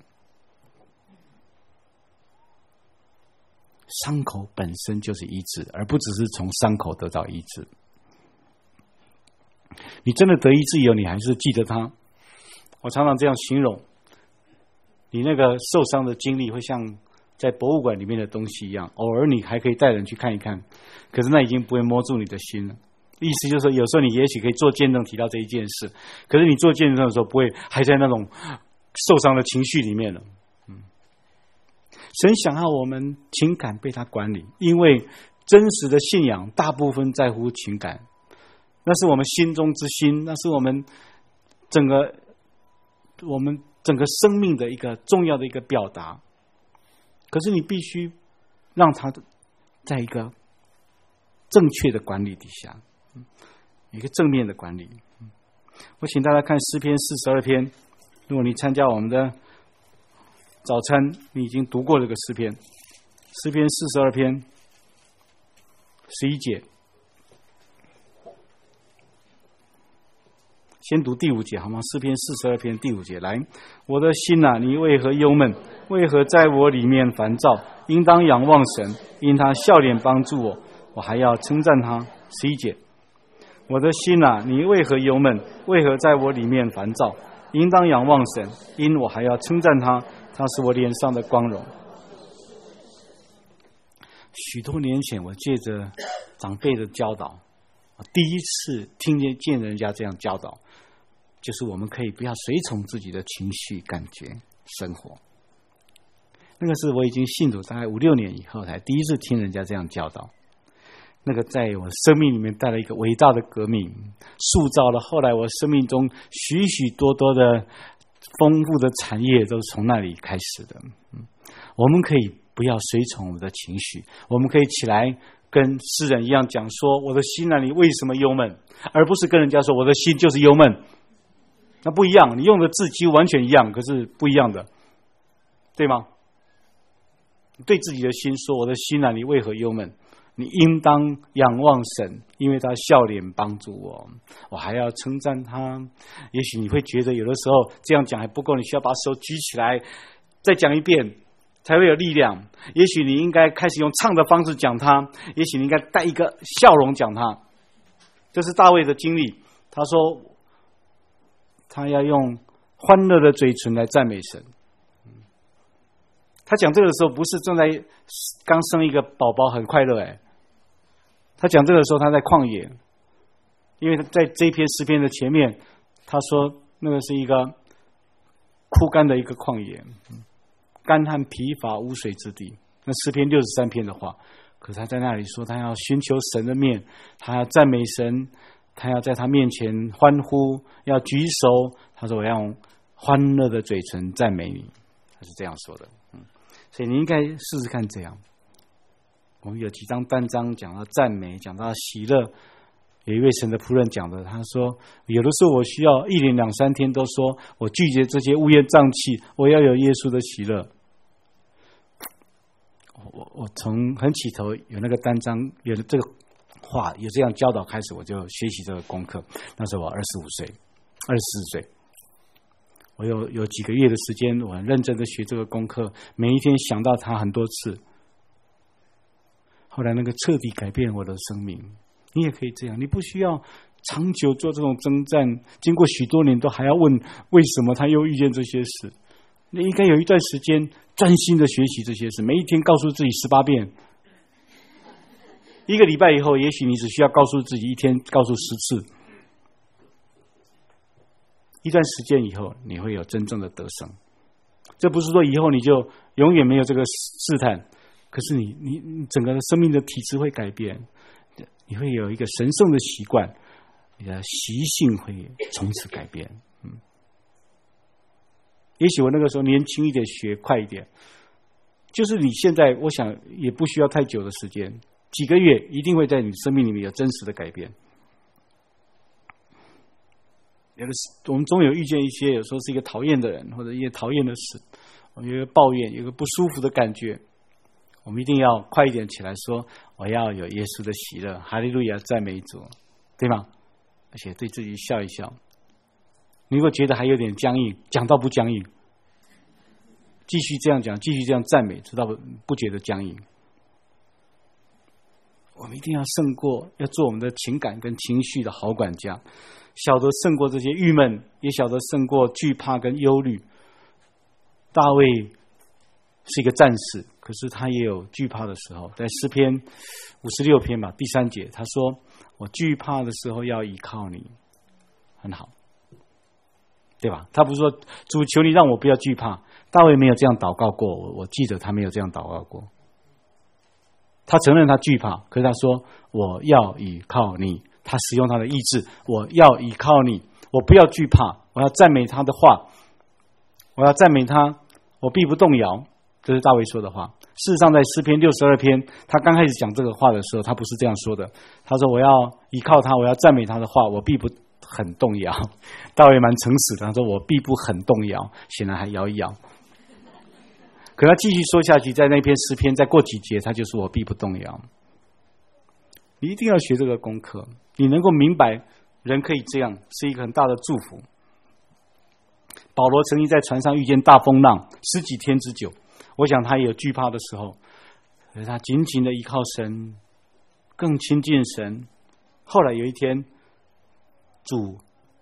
伤口本身就是医治，而不只是从伤口得到医治。你真的得医治以后，你还是记得它。我常常这样形容，你那个受伤的经历会像在博物馆里面的东西一样，偶尔你还可以带人去看一看，可是那已经不会摸住你的心了。意思就是说，有时候你也许可以做见证提到这一件事，可是你做见证的时候不会还在那种受伤的情绪里面了。神想要我们情感被他管理，因为真实的信仰大部分在乎情感，那是我们心中之心，那是我们整个生命的一个重要的一个表达。可是你必须让他在一个正确的管理底下，一个正面的管理。我请大家看诗篇42篇，如果你参加我们的早餐，你已经读过这个诗篇。诗篇42篇11节，先读第5节好吗？诗篇42篇第5节，来，我的心啊，你为何忧闷？为何在我里面烦躁？应当仰望神，因他笑脸帮助我，我还要称赞他。11节，我的心啊，你为何忧闷？为何在我里面烦躁？应当仰望神，因我还要称赞他，他是我脸上的光荣。许多年前，我借着长辈的教导，我第一次听见人家这样教导，就是我们可以不要随从自己的情绪感觉生活。那个是我已经信主大概5、6年以后才第一次听人家这样教导。 那个在我生命里面带来一个伟大的革命，塑造了后来我生命中许许多多的丰富的产业，都是从那里开始的。我们可以不要随从我们的情绪，我们可以起来跟诗人一样讲说，我的心啊，你为什么忧闷？而不是跟人家说我的心就是忧闷。那不一样，你用的字几乎完全一样，可是不一样的，对吗？对自己的心说，我的心啊，你为何忧闷？你应当仰望神，因为他笑脸帮助我，我还要称赞他。也许你会觉得有的时候这样讲还不够，你需要把手举起来再讲一遍才会有力量。也许你应该开始用唱的方式讲他，也许你应该带一个笑容讲他。这是大卫的经历，他说他要用欢乐的嘴唇来赞美神。他讲这个的时候不是正在刚生一个宝宝很快乐，他讲这个的时候他在旷野，因为在这篇诗篇的前面他说那个是一个枯干的一个旷野，干旱疲乏无水之地，那诗篇63篇的话，可是他在那里说他要寻求神的面，他要赞美神，他要在他面前欢呼，要举手，他说我要用欢乐的嘴唇赞美你，他是这样说的。所以你应该试试看这样。我们有几张单章讲到赞美，讲到喜乐。有一位神的仆人讲的，他说有的时候我需要1连2、3天都说我拒绝这些乌烟瘴气，我要有耶稣的喜乐。我从很起头有那个单章，有这个话，有这样教导开始，我就学习这个功课。那时候我24岁，我有几个月的时间，我很认真的学这个功课，每一天想到它很多次。后来那个彻底改变我的生命。你也可以这样，你不需要长久做这种征战，经过许多年都还要问为什么他又遇见这些事。你应该有一段时间专心的学习这些事，每一天告诉自己18遍。1个礼拜以后，也许你只需要告诉自己一天告诉10次。一段时间以后，你会有真正的得胜。这不是说以后你就永远没有这个试探，可是你整个生命的体质会改变，你会有一个神圣的习惯，你的习性会从此改变。也许我那个时候年轻一点，学快一点，就是你现在，我想也不需要太久的时间，几个月一定会在你生命里面有真实的改变。我们总有遇见一些有时候是一个讨厌的人，或者一些讨厌的事，我们有一个抱怨，有一个不舒服的感觉，我们一定要快一点起来说，我要有耶稣的喜乐，哈利路亚，赞美主，对吗？而且对自己笑一笑。你如果觉得还有点僵硬，讲到不僵硬，继续这样讲，继续这样赞美，直到不觉得僵硬。我们一定要胜过，要做我们的情感跟情绪的好管家，晓得胜过这些郁闷，也晓得胜过惧怕跟忧虑。大卫是一个战士，可是他也有惧怕的时候。在诗篇56篇吧，第3节，他说：“我惧怕的时候要依靠你。”很好，对吧？他不是说主求你让我不要惧怕，大卫没有这样祷告过。我记得他没有这样祷告过。他承认他惧怕，可是他说：“我要依靠你。”他使用他的意志，我要依靠你，我不要惧怕，我要赞美他的话，我要赞美他，我必不动摇。这是大卫说的话。事实上，在诗篇62篇，他刚开始讲这个话的时候，他不是这样说的。他说：“我要依靠他，我要赞美他的话，我必不很动摇。”大卫蛮诚实的，他说：“我必不很动摇。”显然还摇一摇。可他继续说下去，在那篇诗篇再过几节，他就说：“我必不动摇。”你一定要学这个功课，你能够明白人可以这样，是一个很大的祝福。保罗曾经在船上遇见大风浪10几天之久，我想他也有惧怕的时候，可是他紧紧的依靠神，更亲近神。后来有一天，主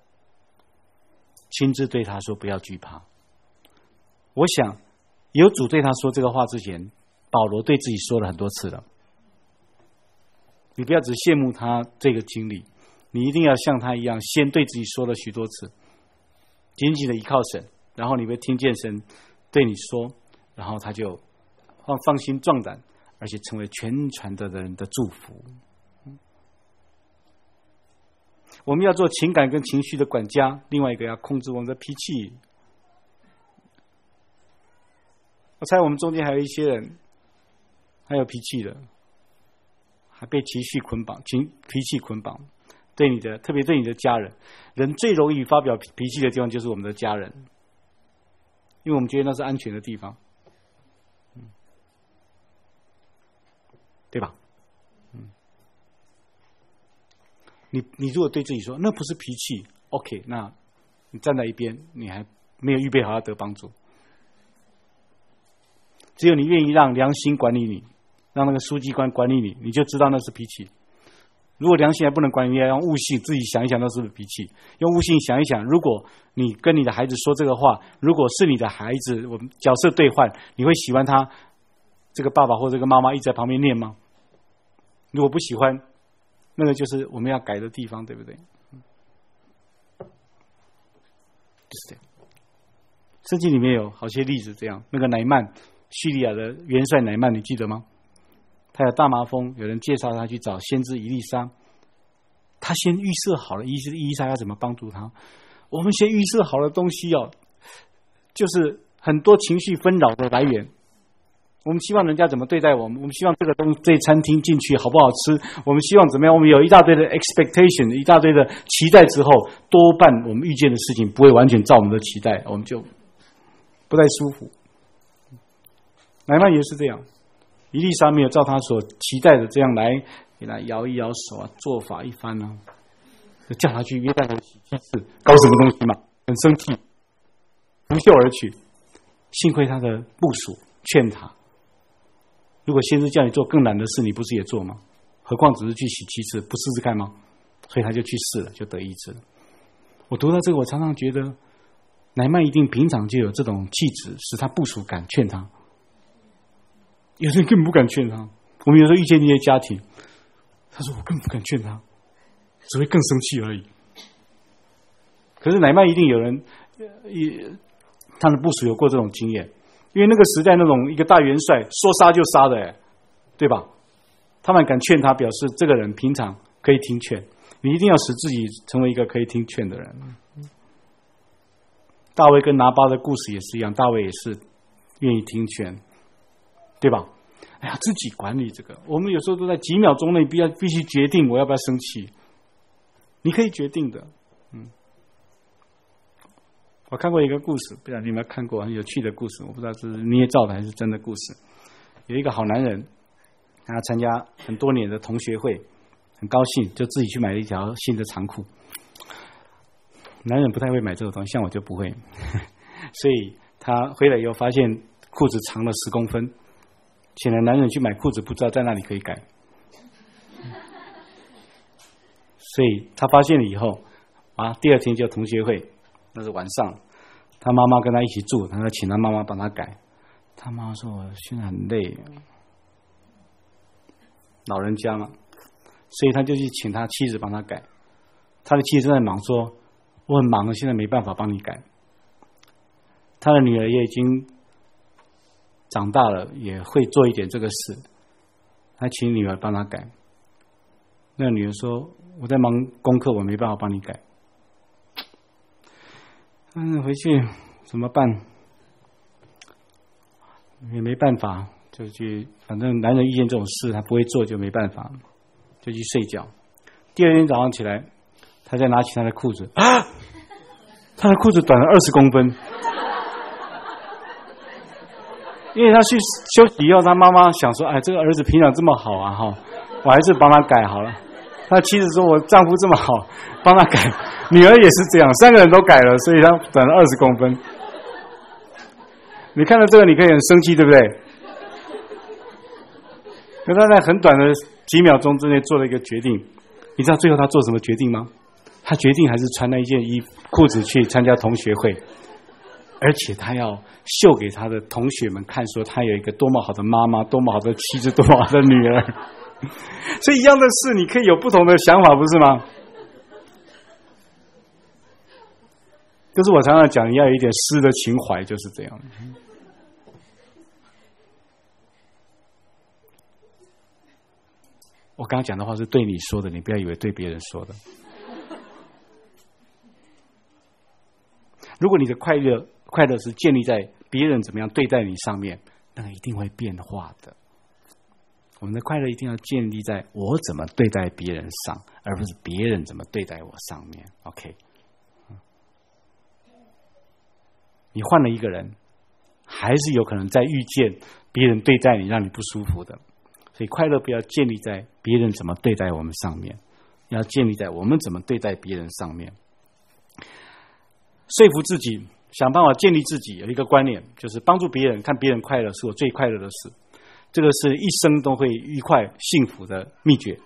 亲自对他说：“不要惧怕。”我想有主对他说这个话之前，保罗对自己说了很多次了。你不要只羡慕他这个经历，你一定要像他一样，先对自己说了许多次，紧紧的依靠神，然后你会听见神对你说，然后他就放心壮胆，而且成为全船的人的祝福。 我们要做情感跟情绪的管家，另外一个要控制我们的脾气。我猜我们中间还有一些人还有脾气的，还被情绪捆绑，脾气捆绑。对你的，特别对你的家人，人最容易发表脾气的地方就是我们的家人，因为我们觉得那是安全的地方，对吧？你如果对自己说那不是脾气 ，OK， 那你站在一边，你还没有预备好要得帮助。只有你愿意让良心管理你，让那个书记官管理你，你就知道那是脾气。如果良心还不能管理，你要用悟性自己想一想，那是不是脾气？用悟性想一想，如果你跟你的孩子说这个话，如果是你的孩子，我们角色兑换，你会喜欢他这个爸爸或这个妈妈一直在旁边念吗？如果不喜欢，那个就是我们要改的地方，对不对？就是这样。圣经里面有好些例子，这样。那个乃曼，叙利亚的元帅乃曼，你记得吗？他有大麻风，有人介绍他去找先知以利沙，他先预设好了以利沙要怎么帮助他。我们先预设好的东西就是很多情绪纷扰的来源。我们希望人家怎么对待我们，我们希望这餐厅进去好不好吃，我们希望怎么样，我们有一大堆的 expectation， 一大堆的期待之后，多半我们遇见的事情不会完全照我们的期待，我们就不太舒服。乃曼也是这样，以利沙没有照他所期待的这样来给他摇一摇手啊，做法一番啊，就叫他去约旦河洗7次，搞什么东西嘛？很生气，拂袖而去。幸亏他的部属劝他，如果先知叫你做更难的事，你不是也做吗？何况只是去洗7次，不试试看吗？所以他就去试了，就得医治了。我读到这个，我常常觉得乃曼一定平常就有这种气质，使他部属敢劝他。有人根本不敢劝他。我们有时候遇见那些家庭，他说我根本不敢劝他，只会更生气而已。可是乃曼一定有人，他的部属有过这种经验，因为那个时代那种一个大元帅说杀就杀的，对吧？他们敢劝他，表示这个人平常可以听劝。你一定要使自己成为一个可以听劝的人。大卫跟拿巴的故事也是一样，大卫也是愿意听劝，对吧？哎呀，自己管理这个，我们有时候都在几秒钟内必须决定我要不要生气。你可以决定的。我看过一个故事，不知道你有没有看过，很有趣的故事，我不知道是捏造的还是真的故事。有一个好男人，他参加很多年的同学会，很高兴，就自己去买了一条新的长裤。男人不太会买这个东西，像我就不会，所以他回来以后发现裤子长了10公分。显然男人去买裤子不知道在那里可以改，所以他发现了以后第二天就同学会，那是晚上，他妈妈跟他一起住，他说请他妈妈帮他改。他妈妈说我现在很累，老人家嘛，所以他就去请他妻子帮他改。他的妻子正在忙，说我很忙，现在没办法帮你改。他的女儿也已经长大了，也会做一点这个事，他请女儿帮他改。那个女儿说我在忙功课，我没办法帮你改。回去怎么办？也没办法，就去，反正男人遇见这种事他不会做，就没办法，就去睡觉。第二天早上起来，他再拿起他的裤子，他的裤子短了20公分。因为他去休息以后，他妈妈想说：“哎，这个儿子平常这么好啊，我还是帮他改好了。”他妻子说：“我丈夫这么好，帮他改。”女儿也是这样，3个人都改了，所以他短了20公分。你看到这个，你可以很生气，对不对？可他在很短的几秒钟之内做了一个决定。你知道最后他做什么决定吗？他决定还是穿那一件裤子去参加同学会。而且他要秀给他的同学们看，说他有一个多么好的妈妈，多么好的妻子，多么好的女儿。所以一样的事，你可以有不同的想法，不是吗？就是我常常讲，你要有一点诗的情怀，就是这样。我刚刚讲的话是对你说的，你不要以为对别人说的。 如果你的快乐是建立在别人怎么样对待你上面，那个一定会变化的。我们的快乐一定要建立在我怎么对待别人上，而不是别人怎么对待我上面。OK， 你换了一个人，还是有可能再遇见别人对待你让你不舒服的。所以快乐不要建立在别人怎么对待我们上面，要建立在我们怎么对待别人上面。说服自己，想办法建立自己，有一个观念，就是帮助别人，看别人快乐是我最快乐的事。这个是一生都会愉快幸福的秘诀。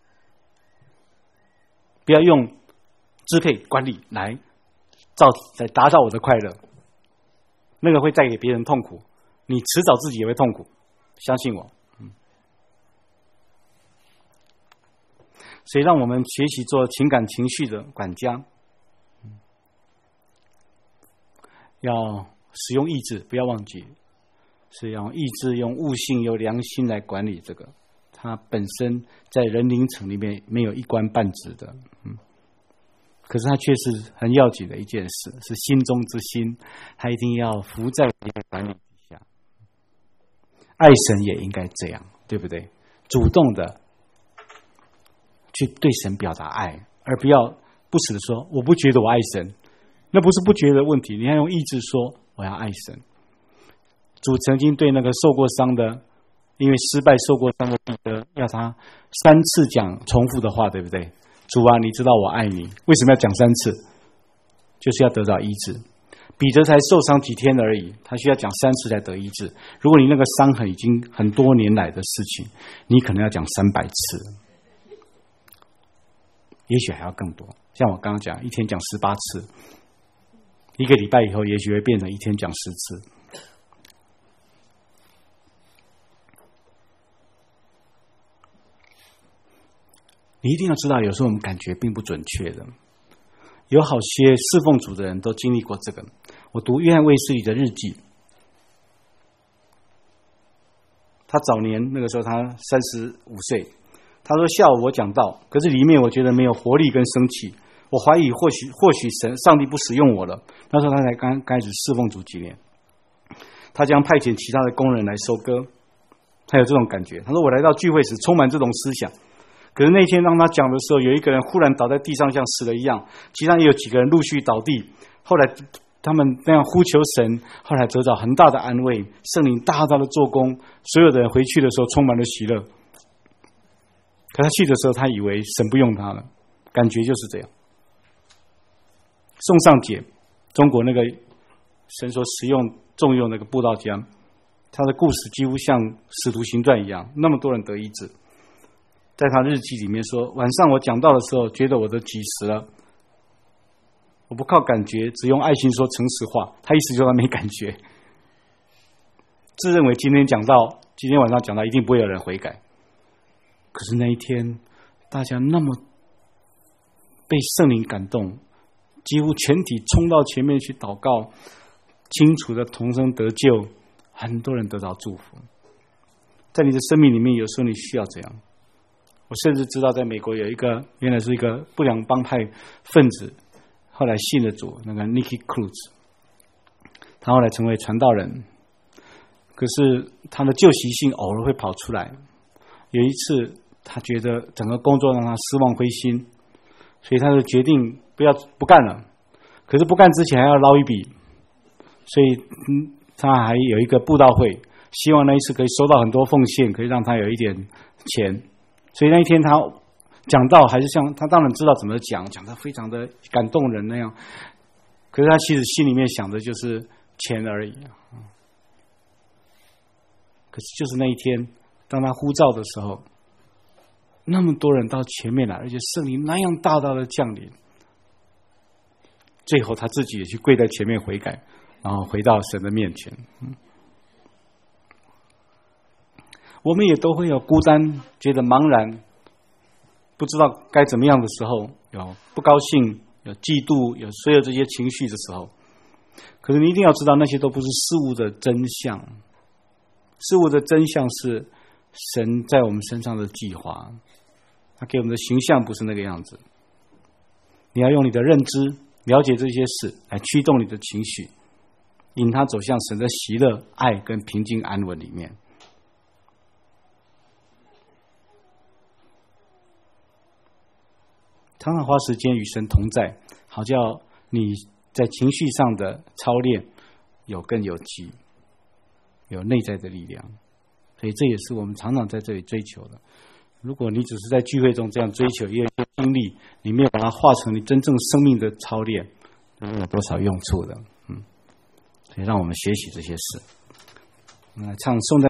不要用支配管理来达到我的快乐，那个会带给别人痛苦，你迟早自己也会痛苦，相信我。所以让我们学习做情感情绪的管家，要使用意志，不要忘记是用意志、用悟性、用良心来管理这个。它本身在人灵层里面没有一官半职的，可是它却是很要紧的一件事，是心中之心，它一定要服在别人管理底下。爱神也应该这样，对不对？主动的去对神表达爱，而不要不时的说我不觉得我爱神，那不是不觉得的问题，你要用意志说我要爱神。主曾经对那个受过伤的，因为失败受过伤的彼得，要他3次讲重复的话，对不对？主啊，你知道我爱你，为什么要讲3次？就是要得到医治。彼得才受伤几天而已，他需要讲3次才得医治。如果你那个伤痕已经很多年来的事情，你可能要讲300次，也许还要更多。像我刚刚讲，一天讲18次，1个礼拜以后，也许会变成一天讲10次。你一定要知道，有时候我们感觉并不准确的。有好些侍奉主的人都经历过这个。我读约翰卫斯理的日记，他早年那个时候他35岁，他说下午我讲道，可是里面我觉得没有活力跟生气，我怀疑或许上帝不使用我了。那时候他才刚开始侍奉主几年，他将派遣其他的工人来收割，他有这种感觉。他说我来到聚会时充满这种思想。可是那天让他讲的时候，有一个人忽然倒在地上像死了一样，其他也有几个人陆续倒地。后来他们那样呼求神，后来得到很大的安慰，圣灵大大的做工，所有的人回去的时候充满了喜乐。可他去的时候，他以为神不用他了，感觉就是这样。宋尚节，中国那个神所重用那个布道家，他的故事几乎像《使徒行传》一样，那么多人得医治。在他日记里面说，晚上我讲道的时候，觉得我都几时了，我不靠感觉，只用爱心说诚实话。他意思就是他没感觉，自认为今天晚上讲道一定不会有人悔改。可是那一天，大家那么被圣灵感动，几乎全体冲到前面去祷告，清楚的同声得救，很多人得到祝福。在你的生命里面，有时候你需要这样。我甚至知道，在美国有一个原来是一个不良帮派分子，后来信了主，那个 Nicky Cruz， 他后来成为传道人。可是他的旧习性偶尔会跑出来。有一次，他觉得整个工作让他失望灰心，所以他就决定不干了。可是不干之前还要捞一笔，所以他还有一个布道会，希望那一次可以收到很多奉献，可以让他有一点钱。所以那一天他讲道还是像他当然知道怎么讲得非常的感动人那样，可是他其实心里面想的就是钱而已。可是就是那一天，当他呼召的时候，那么多人到前面来，而且圣灵那样大大的降临，最后他自己也去跪在前面悔改，然后回到神的面前。我们也都会有孤单，觉得茫然，不知道该怎么样的时候，有不高兴，有嫉妒，有所有这些情绪的时候。可是你一定要知道，那些都不是事物的真相。事物的真相是神在我们身上的计划，他给我们的形象不是那个样子。你要用你的认知， 了解这些事，来驱动你的情绪，引他走向神的喜乐、爱跟平静安稳里面。常常花时间与神同在，好叫你在情绪上的操练有根有基，有内在的力量。所以这也是我们常常在这里追求的。如果你只是在聚会中这样追求一些经历，你没有把它化成你真正生命的操练，没有多少用处的。所以让我们学习这些事。唱颂赞。